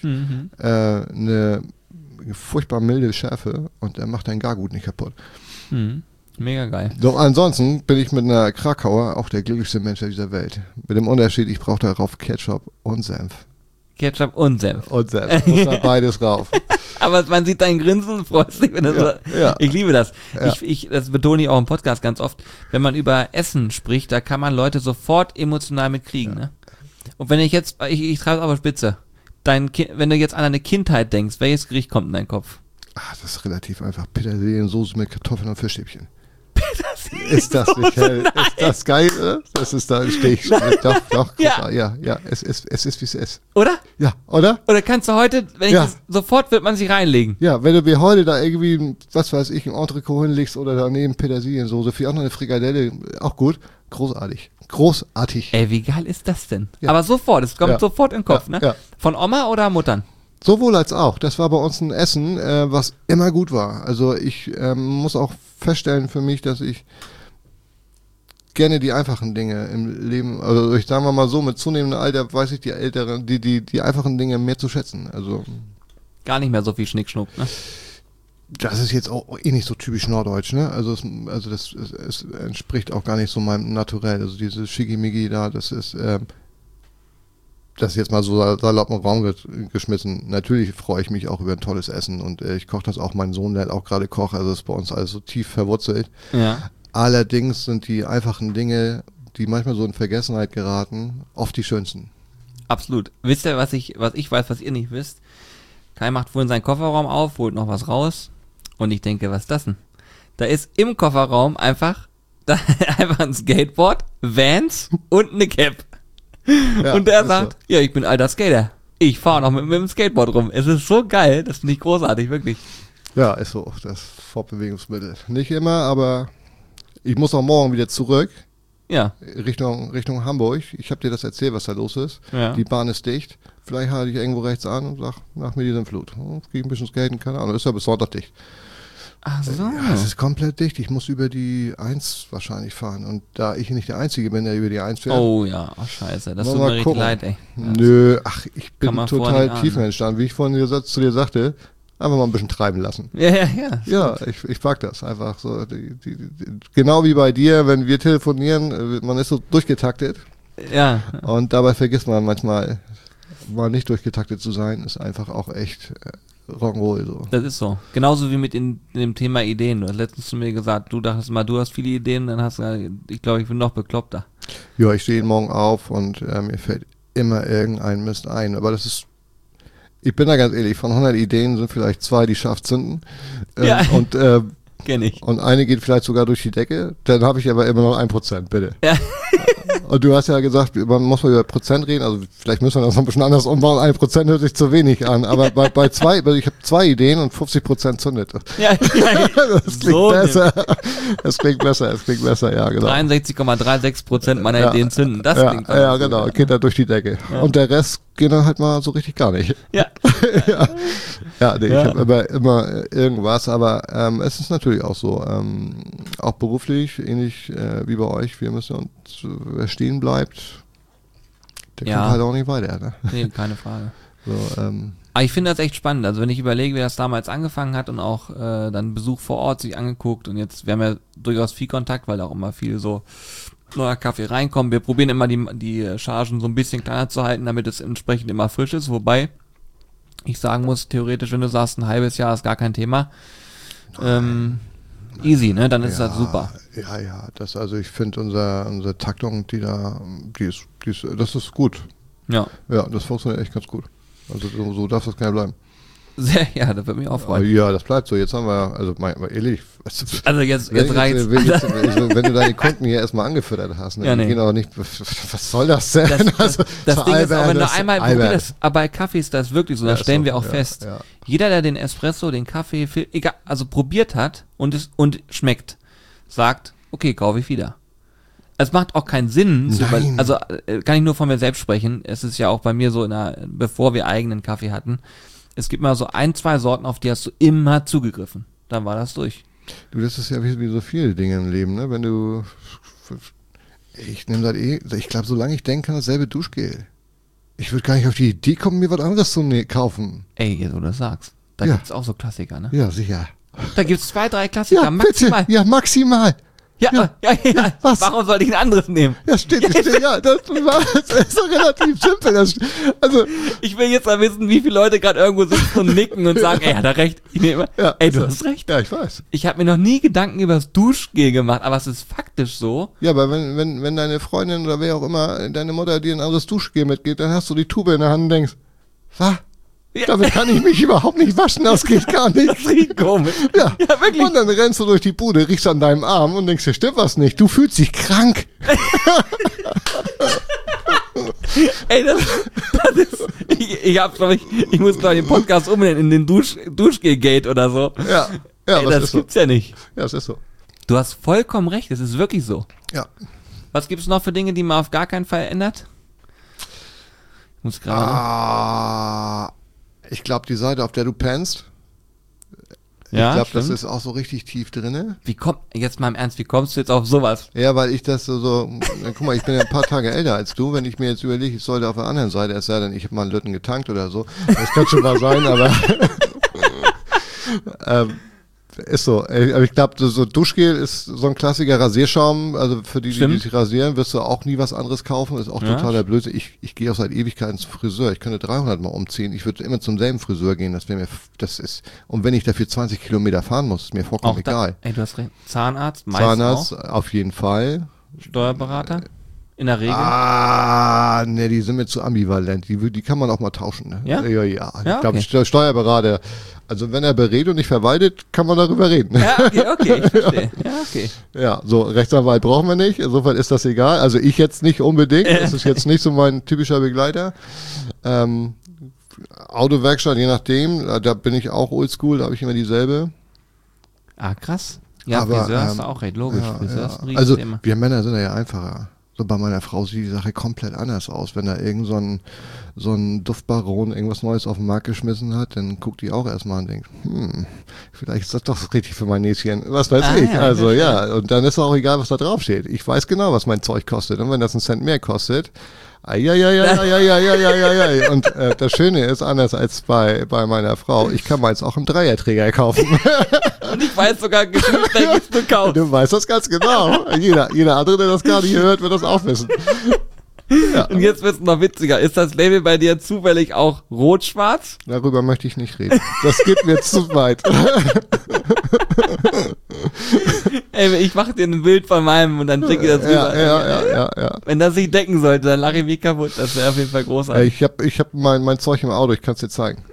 [SPEAKER 2] eine furchtbar milde Schärfe und er macht dein Gargut nicht kaputt.
[SPEAKER 1] Mhm. Mega geil.
[SPEAKER 2] Doch ansonsten bin ich mit einer Krakauer auch der glücklichste Mensch dieser Welt. Mit dem Unterschied, ich brauche darauf Ketchup und Senf.
[SPEAKER 1] Ketchup und Senf.
[SPEAKER 2] Und Senf. Muss da beides rauf.
[SPEAKER 1] Aber man sieht dein Grinsen und freut sich, wenn das so.
[SPEAKER 2] ja.
[SPEAKER 1] Ich liebe das.
[SPEAKER 2] Ja.
[SPEAKER 1] Das betone ich auch im Podcast ganz oft. Wenn man über Essen spricht, da kann man Leute sofort emotional mitkriegen. Ne? Und wenn ich jetzt, ich treibe es auf der Spitze, wenn du jetzt an deine Kindheit denkst, welches Gericht kommt in deinen Kopf?
[SPEAKER 2] Das ist relativ einfach. Petersiliensoße mit Kartoffeln und Fischstäbchen. Ist das nicht hell? Ist das geil? Das ist da ein Stich. Doch. Ja. Es ist, wie es ist.
[SPEAKER 1] Oder?
[SPEAKER 2] Ja, oder?
[SPEAKER 1] Oder kannst du heute, sofort wird man sich reinlegen.
[SPEAKER 2] Ja, wenn du mir heute da irgendwie, was weiß ich, ein Entrecot hinlegst oder daneben Petersiliensoße, vielleicht auch noch eine Frikadelle, auch gut. Großartig.
[SPEAKER 1] Ey, wie geil ist das denn?
[SPEAKER 2] Ja.
[SPEAKER 1] Aber sofort, es kommt sofort in den Kopf,
[SPEAKER 2] Ja,
[SPEAKER 1] ne?
[SPEAKER 2] ja.
[SPEAKER 1] Von Oma oder Muttern?
[SPEAKER 2] Sowohl als auch. Das war bei uns ein Essen, was immer gut war. Also ich muss auch feststellen für mich, dass ich gerne die einfachen Dinge im Leben, also ich sagen wir mal so, mit zunehmendem Alter weiß ich die einfachen Dinge mehr zu schätzen. Also
[SPEAKER 1] Gar nicht mehr so viel Schnickschnuck, ne?
[SPEAKER 2] das ist jetzt auch nicht so typisch norddeutsch, ne? Also es entspricht auch gar nicht so meinem Naturell. Also dieses Schickimicki da, das ist jetzt mal so salopp im Raum geschmissen. Natürlich freue ich mich auch über ein tolles Essen und ich koche das auch. Mein Sohn, der hat auch gerade Koch, also ist bei uns alles so tief verwurzelt.
[SPEAKER 1] Ja.
[SPEAKER 2] Allerdings sind die einfachen Dinge, die manchmal so in Vergessenheit geraten, oft die schönsten.
[SPEAKER 1] Absolut. Wisst ihr, was ich weiß, was ihr nicht wisst? Kai macht vorhin seinen Kofferraum auf, holt noch was raus und ich denke, was ist das denn? Da ist im Kofferraum einfach ein Skateboard, Vans und eine Cap.
[SPEAKER 2] Ja,
[SPEAKER 1] und er
[SPEAKER 2] ist
[SPEAKER 1] sagt, ja, ich bin alter Skater. Ich fahre noch mit dem Skateboard rum. Es ist so geil, das finde ich großartig, wirklich.
[SPEAKER 2] so. Ja, ist so, das Fortbewegungsmittel. Nicht immer, aber ich muss auch morgen wieder zurück.
[SPEAKER 1] Ja.
[SPEAKER 2] Richtung Hamburg. Ich habe dir das erzählt, was da los ist.
[SPEAKER 1] Ja.
[SPEAKER 2] Die Bahn ist dicht. Vielleicht halte ich irgendwo rechts an und sag, nach mir diesen Flut. Krieg ein bisschen skaten, keine Ahnung. Ist ja bis Sonntag dicht.
[SPEAKER 1] Ach so.
[SPEAKER 2] Ja, es ist komplett dicht. Ich muss über die 1 wahrscheinlich fahren. Und da ich nicht der Einzige bin, der über die 1 fährt.
[SPEAKER 1] Oh ja, oh scheiße. Das
[SPEAKER 2] Mal
[SPEAKER 1] tut mir richtig
[SPEAKER 2] gucken.
[SPEAKER 1] leid, ey. Ja.
[SPEAKER 2] Nö, ach, ich bin
[SPEAKER 1] Kann man vorher
[SPEAKER 2] total
[SPEAKER 1] nicht ahnen.
[SPEAKER 2] tiefenentspannt. Wie ich vorhin zu dir sagte, einfach mal ein bisschen treiben lassen.
[SPEAKER 1] Ja.
[SPEAKER 2] Ja, ich mag das einfach so. Genau wie bei dir, wenn wir telefonieren, man ist so durchgetaktet
[SPEAKER 1] Ja.
[SPEAKER 2] und dabei vergisst man manchmal, mal nicht durchgetaktet zu sein, ist einfach auch echt Rock'n'Roll so.
[SPEAKER 1] Das ist so. Genauso wie mit in dem Thema Ideen. Du hast letztens zu mir gesagt, du dachtest mal, du hast viele Ideen, dann hast du, ich glaube, ich bin noch bekloppter.
[SPEAKER 2] Ja, ich stehe jeden Morgen auf und mir fällt immer irgendein Mist ein, aber das ist, ich bin da ganz ehrlich, von 100 Ideen sind vielleicht 2, die scharf zünden.
[SPEAKER 1] Ja.
[SPEAKER 2] Und
[SPEAKER 1] Kenn ich.
[SPEAKER 2] und eine geht vielleicht sogar durch die Decke, dann habe ich aber immer noch 1%, bitte.
[SPEAKER 1] Ja.
[SPEAKER 2] Und du hast ja gesagt, man muss mal über Prozent reden, also vielleicht müssen wir das noch ein bisschen anders umbauen, 1% hört sich zu wenig an, aber bei 2, also ich habe 2 Ideen und 50% zündet.
[SPEAKER 1] Ja.
[SPEAKER 2] Das klingt
[SPEAKER 1] So
[SPEAKER 2] besser. Es klingt besser, ja, genau.
[SPEAKER 1] 63,36% meiner
[SPEAKER 2] Ja.
[SPEAKER 1] Ideen zünden. Das klingt doch
[SPEAKER 2] ja,
[SPEAKER 1] gut.
[SPEAKER 2] genau, geht da durch die Decke.
[SPEAKER 1] Ja.
[SPEAKER 2] Und der Rest geht dann halt mal so richtig gar nicht.
[SPEAKER 1] Ja.
[SPEAKER 2] Ja, nee,
[SPEAKER 1] Ja.
[SPEAKER 2] ich habe immer irgendwas, aber es ist natürlich auch so, auch beruflich, ähnlich wie bei euch, wir müssen uns, wer stehen bleibt, der
[SPEAKER 1] Ja.
[SPEAKER 2] kommt halt auch nicht weiter. Ne?
[SPEAKER 1] Nee, keine Frage.
[SPEAKER 2] So,
[SPEAKER 1] Aber ich finde das echt spannend. Also wenn ich überlege, wie das damals angefangen hat und auch dann Besuch vor Ort sich angeguckt und jetzt, wir haben ja durchaus viel Kontakt, weil auch immer viel so neuer Kaffee reinkommt. Wir probieren immer die Chargen so ein bisschen kleiner zu halten, damit es entsprechend immer frisch ist. Wobei ich sagen muss, theoretisch, wenn du sagst, ein halbes Jahr ist gar kein Thema, easy, ne? Dann ist das super.
[SPEAKER 2] Ja, das, also ich finde unsere Taktung, das ist gut.
[SPEAKER 1] Ja,
[SPEAKER 2] Ja, das funktioniert echt ganz gut. Also so darf das gerne bleiben.
[SPEAKER 1] ja, das würde mich auch freuen.
[SPEAKER 2] Ja, das bleibt so. Jetzt haben wir, also mal ehrlich,
[SPEAKER 1] Also jetzt reicht's.
[SPEAKER 2] wenn du deine Kunden hier erstmal angefüttert hast, ne,
[SPEAKER 1] Ja, nee.
[SPEAKER 2] die gehen auch nicht, was soll das denn?
[SPEAKER 1] Das
[SPEAKER 2] Also,
[SPEAKER 1] Ding ist auch, wenn du
[SPEAKER 2] das
[SPEAKER 1] einmal
[SPEAKER 2] albern.
[SPEAKER 1] probierst, aber bei Kaffee ist das wirklich so, da
[SPEAKER 2] Ja,
[SPEAKER 1] stellen
[SPEAKER 2] so,
[SPEAKER 1] wir auch
[SPEAKER 2] ja,
[SPEAKER 1] fest.
[SPEAKER 2] ja.
[SPEAKER 1] Jeder, der den Espresso, den Kaffee, egal, also probiert hat und schmeckt, sagt, okay, kaufe ich wieder. Es macht auch keinen Sinn,
[SPEAKER 2] Nein.
[SPEAKER 1] also kann ich nur von mir selbst sprechen. Es ist ja auch bei mir so, bevor wir eigenen Kaffee hatten, es gibt mal so 1, 2 Sorten, auf die hast du immer zugegriffen. Dann war das durch.
[SPEAKER 2] Du, das ist ja wie so viele Dinge im Leben, ne? Wenn du, ich nehme das ich glaube, solange ich denke, dasselbe Duschgel. Ich würde gar nicht auf die Idee kommen, mir was anderes zu kaufen.
[SPEAKER 1] Ey, jetzt wo du das sagst. Da
[SPEAKER 2] Ja.
[SPEAKER 1] gibt's auch so Klassiker, ne?
[SPEAKER 2] Ja, sicher.
[SPEAKER 1] Da gibt's 2, 3 Klassiker,
[SPEAKER 2] Ja,
[SPEAKER 1] maximal.
[SPEAKER 2] bitte. Ja, maximal.
[SPEAKER 1] Ja.
[SPEAKER 2] Was?
[SPEAKER 1] Warum soll ich ein anderes nehmen?
[SPEAKER 2] Ja, steht, das ist doch relativ simpel. Also,
[SPEAKER 1] Ich will jetzt mal wissen, wie viele Leute gerade irgendwo sitzen und nicken und sagen, ey, hat er recht. Ich nehme,
[SPEAKER 2] ja,
[SPEAKER 1] ey, du
[SPEAKER 2] also,
[SPEAKER 1] hast recht.
[SPEAKER 2] Ja, ich weiß.
[SPEAKER 1] Ich habe mir noch nie Gedanken über das Duschgel gemacht, aber es ist faktisch so.
[SPEAKER 2] Ja, aber wenn deine Freundin oder wer auch immer, deine Mutter dir ein anderes Duschgel mitgeht, dann hast du die Tube in der Hand und denkst, was?
[SPEAKER 1] Ja.
[SPEAKER 2] Damit kann ich mich überhaupt nicht waschen, das geht gar nicht.
[SPEAKER 1] Das riecht komisch.
[SPEAKER 2] Ja,
[SPEAKER 1] Ja, wirklich.
[SPEAKER 2] Und dann rennst du durch die Bude, riechst an deinem Arm und denkst dir, stimmt was nicht, du fühlst dich krank.
[SPEAKER 1] Ey, das ist, ich muss glaube ich den Podcast umnennen in den Duschgel-Gate oder so.
[SPEAKER 2] Ja,
[SPEAKER 1] Ey,
[SPEAKER 2] was
[SPEAKER 1] das
[SPEAKER 2] ist so?
[SPEAKER 1] gibt's ja nicht.
[SPEAKER 2] Ja, es ist so.
[SPEAKER 1] Du hast vollkommen recht, es ist wirklich so.
[SPEAKER 2] Ja.
[SPEAKER 1] Was gibt's noch für Dinge, die man auf gar keinen Fall ändert? Ich muss gerade.
[SPEAKER 2] Ich glaube, die Seite, auf der du pennst,
[SPEAKER 1] Ja,
[SPEAKER 2] ich glaube, das
[SPEAKER 1] stimmt.
[SPEAKER 2] ist auch so richtig tief drinne.
[SPEAKER 1] Jetzt mal im Ernst, wie kommst du jetzt auf sowas?
[SPEAKER 2] Ja, weil ich das guck mal, ich bin ja ein paar Tage älter als du, wenn ich mir jetzt überlege, ich sollte auf der anderen Seite, es sei denn, ich habe mal einen Lütten getankt oder so, das kann schon mal sein, aber ist so. Aber ich glaube, so Duschgel ist so ein Klassiker, Rasierschaum, also für die
[SPEAKER 1] Stimmt.
[SPEAKER 2] sich rasieren, wirst du auch nie was anderes kaufen, ist auch
[SPEAKER 1] Ja.
[SPEAKER 2] totaler Blödsinn. Ich gehe auch seit Ewigkeiten zum Friseur, ich könnte 300 Mal umziehen, ich würde immer zum selben Friseur gehen, und wenn ich dafür 20 Kilometer fahren muss, ist mir vollkommen egal.
[SPEAKER 1] Ey, du hast recht. Zahnarzt, meist
[SPEAKER 2] Zahnarzt,
[SPEAKER 1] auch.
[SPEAKER 2] auf jeden Fall.
[SPEAKER 1] Steuerberater. In der Regel.
[SPEAKER 2] Ne, die sind mir zu ambivalent. Die kann man auch mal tauschen. Ne?
[SPEAKER 1] Ja?
[SPEAKER 2] Ja.
[SPEAKER 1] Ja,
[SPEAKER 2] Ich glaube,
[SPEAKER 1] okay.
[SPEAKER 2] der Steuerberater, also wenn er berät und nicht verwaltet, kann man darüber reden.
[SPEAKER 1] Ja, okay, ich verstehe. Ja, okay.
[SPEAKER 2] Ja, so Rechtsanwalt brauchen wir nicht. Insofern ist das egal. Also ich jetzt nicht unbedingt. Das ist jetzt nicht so mein typischer Begleiter. Autowerkstatt, je nachdem. Da bin ich auch oldschool. Da habe ich immer dieselbe.
[SPEAKER 1] Ah, krass. Ja,
[SPEAKER 2] Aber,
[SPEAKER 1] Friseur hast du auch recht, logisch.
[SPEAKER 2] Ja,
[SPEAKER 1] Friseur ist ein
[SPEAKER 2] Also
[SPEAKER 1] Riesenthema.
[SPEAKER 2] wir Männer sind ja einfacher. So bei meiner Frau sieht die Sache komplett anders aus. Wenn da irgend so ein Duftbaron irgendwas Neues auf den Markt geschmissen hat, dann guckt die auch erstmal und denkt, vielleicht ist das doch richtig für mein Näschen. Was weiß ich.
[SPEAKER 1] Ja,
[SPEAKER 2] Also ja, und dann ist auch egal, was da drauf steht. Ich weiß genau, was mein Zeug kostet. Und wenn das einen Cent mehr kostet, ai. Und das Schöne ist, anders als bei meiner Frau, ich kann meins auch einen Dreierträger kaufen.
[SPEAKER 1] Und ich weiß sogar gefühlt, welches du kaufst.
[SPEAKER 2] Du weißt das ganz genau. Jeder andere, der das gar nicht hört, wird das auch wissen. Ja.
[SPEAKER 1] Und jetzt wird's noch witziger. Ist das Label bei dir zufällig auch rot-schwarz?
[SPEAKER 2] Darüber möchte ich nicht reden. Das geht mir zu weit.
[SPEAKER 1] Ey, ich mache dir ein Bild von meinem und dann schicke ich das rüber.
[SPEAKER 2] Ja.
[SPEAKER 1] Wenn das sich decken sollte, dann lache ich mich kaputt. Das wäre auf jeden Fall großartig.
[SPEAKER 2] Ich hab mein Zeug im Auto, ich kann es dir zeigen.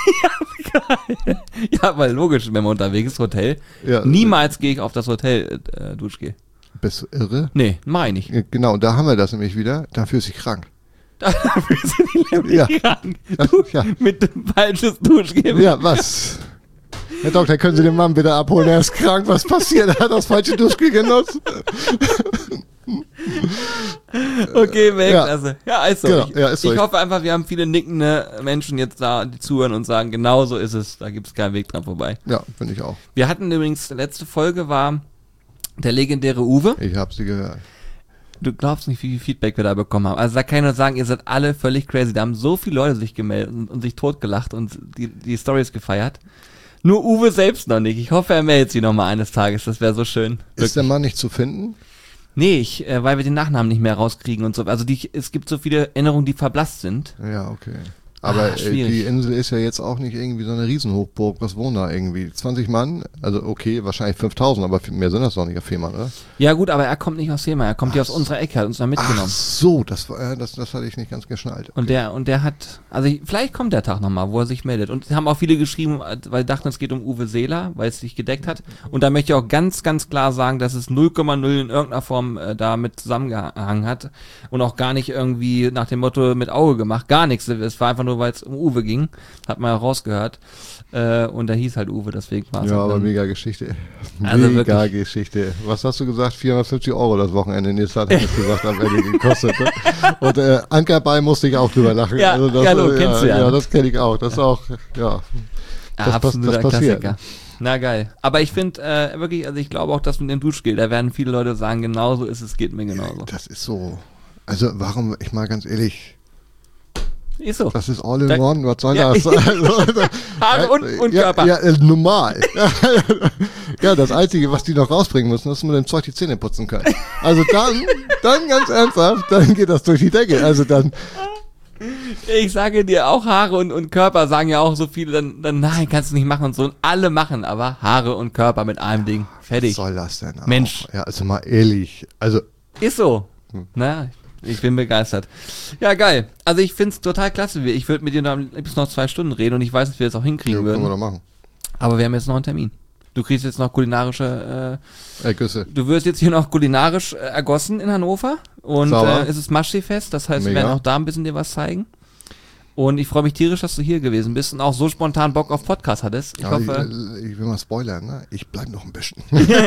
[SPEAKER 1] Ja, weil logisch, wenn man unterwegs ist, Hotel.
[SPEAKER 2] Ja.
[SPEAKER 1] Niemals gehe ich auf das Hotel Duschgel.
[SPEAKER 2] Bist du irre?
[SPEAKER 1] Nee, mach ich nicht.
[SPEAKER 2] Genau, da haben wir das nämlich wieder. Dafür ist sie krank.
[SPEAKER 1] Dafür sind die nämlich
[SPEAKER 2] Ja.
[SPEAKER 1] krank.
[SPEAKER 2] Ja.
[SPEAKER 1] Mit dem falsches Duschgel.
[SPEAKER 2] Ja, was? Herr Doktor, können Sie den Mann bitte abholen? Er ist krank. Was passiert? Er hat das falsche Duschgel genutzt.
[SPEAKER 1] Okay, Weltklasse. Ja, ist so.
[SPEAKER 2] Genau, ja, ist so.
[SPEAKER 1] Ich hoffe einfach, wir haben viele nickende Menschen jetzt da, die zuhören und sagen, genau so ist es. Da gibt es keinen Weg dran vorbei.
[SPEAKER 2] Ja, finde ich auch.
[SPEAKER 1] Wir hatten übrigens, letzte Folge war der legendäre Uwe.
[SPEAKER 2] Ich habe sie gehört.
[SPEAKER 1] Du glaubst nicht, wie viel Feedback wir da bekommen haben. Also da kann ich nur sagen, ihr seid alle völlig crazy. Da haben so viele Leute sich gemeldet und sich totgelacht und die Stories gefeiert. Nur Uwe selbst noch nicht. Ich hoffe, er meldet sich nochmal eines Tages. Das wäre so schön.
[SPEAKER 2] Ist der Mann nicht zu finden?
[SPEAKER 1] Nee, weil wir den Nachnamen nicht mehr rauskriegen und so. Also es gibt so viele Erinnerungen, die verblasst sind.
[SPEAKER 2] Ja, okay. Aber
[SPEAKER 1] schwierig.
[SPEAKER 2] die Insel ist ja jetzt auch nicht irgendwie so eine Riesenhochburg. Was wohnen da irgendwie? 20 Mann? Also okay, wahrscheinlich 5000, aber mehr sind das doch nicht auf Fehmarn, oder?
[SPEAKER 1] Ja gut, aber er kommt nicht aus Fehmarn. Er kommt hier aus unserer Ecke, hat uns da
[SPEAKER 2] Ach
[SPEAKER 1] mitgenommen.
[SPEAKER 2] so, das hatte ich nicht ganz geschnallt.
[SPEAKER 1] Und der hat, also vielleicht kommt der Tag nochmal, wo er sich meldet. Und haben auch viele geschrieben, weil dachten, es geht um Uwe Seeler, weil es sich gedeckt hat. Und da möchte ich auch ganz, ganz klar sagen, dass es 0,0 in irgendeiner Form damit zusammengehangen hat. Und auch gar nicht irgendwie nach dem Motto mit Auge gemacht. Gar nichts. Es war einfach nur, weil es um Uwe ging. Hat man ja rausgehört. Und der hieß halt Uwe, deswegen war es.
[SPEAKER 2] Ja, aber mega Geschichte.
[SPEAKER 1] Also
[SPEAKER 2] mega
[SPEAKER 1] wirklich.
[SPEAKER 2] Geschichte. Was hast du gesagt? 450 € das Wochenende. Nee, das hat es gesagt, am Ende gekostet. Ne? Und Ankerball musste ich auch drüber lachen.
[SPEAKER 1] Ja,
[SPEAKER 2] das,
[SPEAKER 1] hallo, kennst du ja.
[SPEAKER 2] Ja, das kenne ich auch. Das ist auch, ja.
[SPEAKER 1] Absoluter
[SPEAKER 2] das passiert.
[SPEAKER 1] Klassiker. Na geil. Aber ich finde wirklich, also ich glaube auch, dass mit dem Duschgel, da werden viele Leute sagen, genauso ist es, geht mir genauso.
[SPEAKER 2] Das ist so. Also warum, ich mal ganz ehrlich,
[SPEAKER 1] Ist so.
[SPEAKER 2] das ist all in one, was soll
[SPEAKER 1] Ja.
[SPEAKER 2] das? Also,
[SPEAKER 1] Haare und
[SPEAKER 2] ja,
[SPEAKER 1] Körper.
[SPEAKER 2] Ja, normal. Ja, das Einzige, was die noch rausbringen müssen, ist, dass mit dem Zeug die Zähne putzen können. Also dann ganz ernsthaft, dann geht das durch die Decke. Also dann,
[SPEAKER 1] Ich sage dir, auch Haare und Körper sagen ja auch so viele, dann nein, kannst du nicht machen und so. Und alle machen aber Haare und Körper mit einem Ding.
[SPEAKER 2] was
[SPEAKER 1] Fertig.
[SPEAKER 2] soll das denn auch?
[SPEAKER 1] Mensch.
[SPEAKER 2] Ja, also mal ehrlich. Also,
[SPEAKER 1] Ist so. Na, ich bin begeistert. Ja, geil. Also ich find's total klasse. Ich würde mit dir noch bis noch 2 Stunden reden und ich weiß, dass wir das auch hinkriegen
[SPEAKER 2] können wir
[SPEAKER 1] würden.
[SPEAKER 2] doch machen.
[SPEAKER 1] Aber wir haben jetzt noch einen Termin. Du kriegst jetzt noch kulinarische,
[SPEAKER 2] Küsse.
[SPEAKER 1] du wirst jetzt hier noch kulinarisch ergossen in Hannover. Und
[SPEAKER 2] Sauber.
[SPEAKER 1] es ist Maschsee-Fest, das heißt, wir
[SPEAKER 2] Mega.
[SPEAKER 1] werden auch da ein bisschen dir was zeigen. Und ich freue mich tierisch, dass du hier gewesen bist und auch so spontan Bock auf Podcast hattest. Ich
[SPEAKER 2] Aber
[SPEAKER 1] hoffe,
[SPEAKER 2] ich will mal spoilern, ne? Ich bleib noch ein bisschen.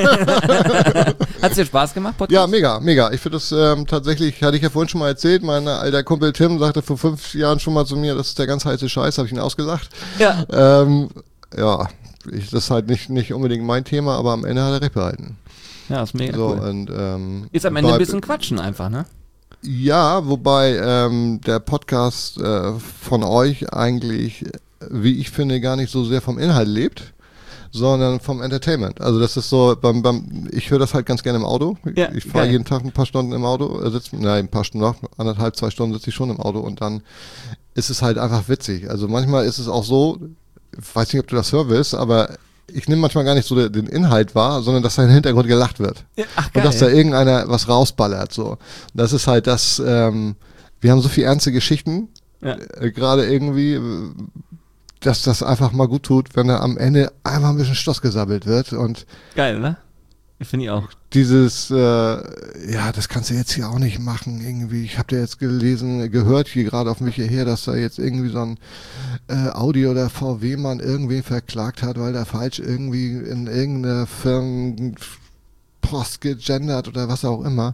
[SPEAKER 1] hat's dir Spaß gemacht, Podcast?
[SPEAKER 2] Ja, mega. Ich finde das tatsächlich, hatte ich ja vorhin schon mal erzählt, mein alter Kumpel Tim sagte vor 5 Jahren schon mal zu mir, das ist der ganz heiße Scheiß, habe ich ihn ausgelacht.
[SPEAKER 1] Ja.
[SPEAKER 2] Ja, das ist halt nicht unbedingt mein Thema, aber am Ende hat er recht behalten.
[SPEAKER 1] Ja, ist mega
[SPEAKER 2] So,
[SPEAKER 1] cool.
[SPEAKER 2] und,
[SPEAKER 1] Ist am Ende ein
[SPEAKER 2] bei-
[SPEAKER 1] bisschen quatschen einfach, ne?
[SPEAKER 2] Ja, wobei der Podcast von euch eigentlich, wie ich finde, gar nicht so sehr vom Inhalt lebt, sondern vom Entertainment. Also das ist so, ich höre das halt ganz gerne im Auto.
[SPEAKER 1] Ja,
[SPEAKER 2] Ich fahre
[SPEAKER 1] geil.
[SPEAKER 2] jeden Tag ein paar Stunden im Auto, ein paar Stunden noch, 1,5, 2 Stunden sitze ich schon im Auto und dann ist es halt einfach witzig. Also manchmal ist es auch so, ich weiß nicht, ob du das hören willst, aber ich nehme manchmal gar nicht so den Inhalt wahr, sondern dass da im Hintergrund gelacht wird.
[SPEAKER 1] Ja, ach,
[SPEAKER 2] Und dass da irgendeiner was rausballert, so. Das ist halt das, wir haben so viel ernste Geschichten, gerade irgendwie, dass das einfach mal gut tut, wenn da am Ende einfach ein bisschen Stoss gesabbelt wird und
[SPEAKER 1] Geil, ne? Finde ich auch.
[SPEAKER 2] dieses, das kannst du jetzt hier auch nicht machen, irgendwie. Ich habe dir jetzt gehört hier gerade auf mich hierher, dass da jetzt irgendwie so ein Audi oder VW-Mann irgendwen verklagt hat, weil der falsch irgendwie in irgendeiner Firmenpost gegendert oder was auch immer.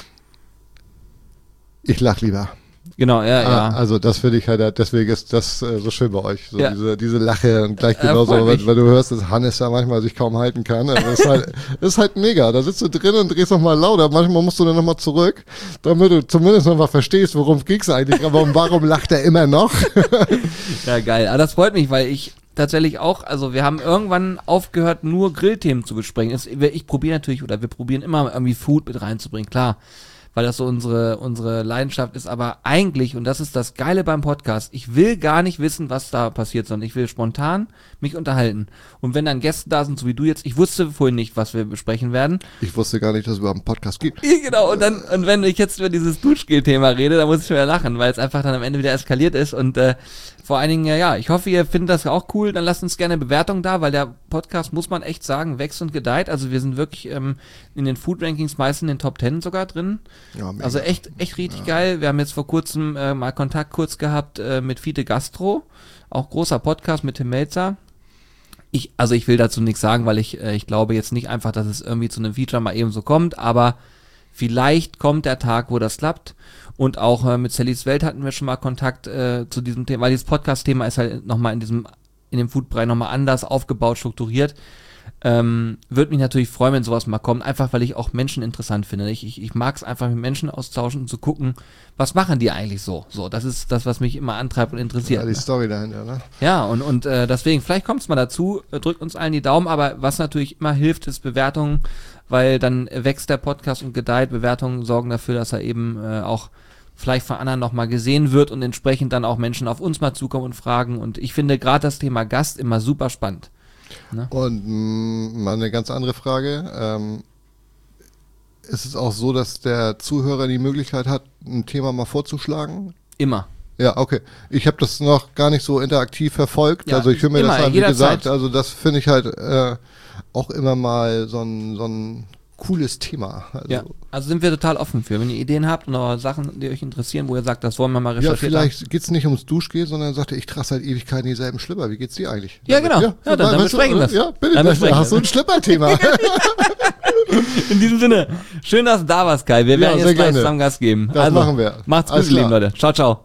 [SPEAKER 2] Ich lach lieber.
[SPEAKER 1] Genau, ja.
[SPEAKER 2] Also das finde ich halt, deswegen ist das so schön bei euch, so diese Lache und gleich
[SPEAKER 1] freut
[SPEAKER 2] genauso,
[SPEAKER 1] mich.
[SPEAKER 2] weil du hörst, dass Hannes da manchmal sich kaum halten kann. Also das ist halt mega. Da sitzt du drin und drehst nochmal lauter. Manchmal musst du dann nochmal zurück, damit du zumindest nochmal verstehst, worum ging's eigentlich. Aber warum lacht er immer noch?
[SPEAKER 1] Ja, geil. Aber das freut mich, weil ich tatsächlich auch, also wir haben irgendwann aufgehört, nur Grillthemen zu besprechen. Ich probiere natürlich, oder wir probieren immer irgendwie Food mit reinzubringen, klar. Weil das so unsere Leidenschaft ist, aber eigentlich, und das ist das Geile beim Podcast, ich will gar nicht wissen, was da passiert, sondern ich will spontan mich unterhalten. Und wenn dann Gäste da sind, so wie du jetzt, ich wusste vorhin nicht, was wir besprechen werden.
[SPEAKER 2] Ich wusste gar nicht, dass es überhaupt einen Podcast gibt.
[SPEAKER 1] Genau, und wenn ich jetzt über dieses Duschgel-Thema rede, dann muss ich schon wieder lachen, weil es einfach dann am Ende wieder eskaliert ist und vor allen Dingen, ich hoffe, ihr findet das auch cool, dann lasst uns gerne Bewertungen da, weil der Podcast, muss man echt sagen, wächst und gedeiht, also wir sind wirklich in den Food-Rankings meist in den Top 10 sogar drin.
[SPEAKER 2] Ja, mega.
[SPEAKER 1] Also echt richtig geil. Wir haben jetzt vor kurzem mal Kontakt kurz gehabt mit Fiete Gastro, auch großer Podcast mit Tim Melzer. Ich will dazu nichts sagen, weil ich glaube jetzt nicht einfach, dass es irgendwie zu einem Feature mal eben so kommt, aber vielleicht kommt der Tag, wo das klappt. Und auch mit Sallys Welt hatten wir schon mal Kontakt zu diesem Thema, weil dieses Podcast-Thema ist halt nochmal in dem Foodbereich nochmal anders aufgebaut, strukturiert. Würde mich natürlich freuen, wenn sowas mal kommt, einfach weil ich auch Menschen interessant finde. Ich mag es einfach mit Menschen austauschen und zu gucken, was machen die eigentlich so. So, das ist das, was mich immer antreibt und interessiert.
[SPEAKER 2] Ja, die Story dahinter, ne?
[SPEAKER 1] Ja, und deswegen, vielleicht kommt es mal dazu, drückt uns allen die Daumen, aber was natürlich immer hilft, ist Bewertungen, weil dann wächst der Podcast und gedeiht. Bewertungen sorgen dafür, dass er eben auch vielleicht von anderen nochmal gesehen wird und entsprechend dann auch Menschen auf uns mal zukommen und fragen. Und ich finde gerade das Thema Gast immer super spannend. Ne?
[SPEAKER 2] Und mal eine ganz andere Frage. Ist es auch so, dass der Zuhörer die Möglichkeit hat, ein Thema mal vorzuschlagen?
[SPEAKER 1] Immer.
[SPEAKER 2] Ja, okay. Ich habe das noch gar nicht so interaktiv verfolgt.
[SPEAKER 1] Ja,
[SPEAKER 2] also ich höre mir
[SPEAKER 1] immer,
[SPEAKER 2] das an, wie
[SPEAKER 1] jederzeit.
[SPEAKER 2] gesagt. Also das finde ich halt auch immer mal so ein cooles Thema.
[SPEAKER 1] Also sind wir total offen für. Wenn ihr Ideen habt oder Sachen, die euch interessieren, wo ihr sagt, das wollen wir mal
[SPEAKER 2] Ja,
[SPEAKER 1] recherchieren.
[SPEAKER 2] vielleicht geht's nicht ums Duschgel, sondern sagt er, ich trage seit Ewigkeiten dieselben Schlipper. Wie geht's dir eigentlich?
[SPEAKER 1] Ja, genau. Ja, dann besprechen wir es.
[SPEAKER 2] Ja, bitte.
[SPEAKER 1] Dann besprechen
[SPEAKER 2] Hast du ein Schlipperthema?
[SPEAKER 1] In diesem Sinne, schön, dass du da warst, Kai. Wir werden
[SPEAKER 2] sehr
[SPEAKER 1] jetzt gleich
[SPEAKER 2] gerne.
[SPEAKER 1] zusammen Gas geben.
[SPEAKER 2] Das machen wir.
[SPEAKER 1] Macht's gut,
[SPEAKER 2] Alles
[SPEAKER 1] lieben
[SPEAKER 2] klar.
[SPEAKER 1] Leute. Ciao, ciao.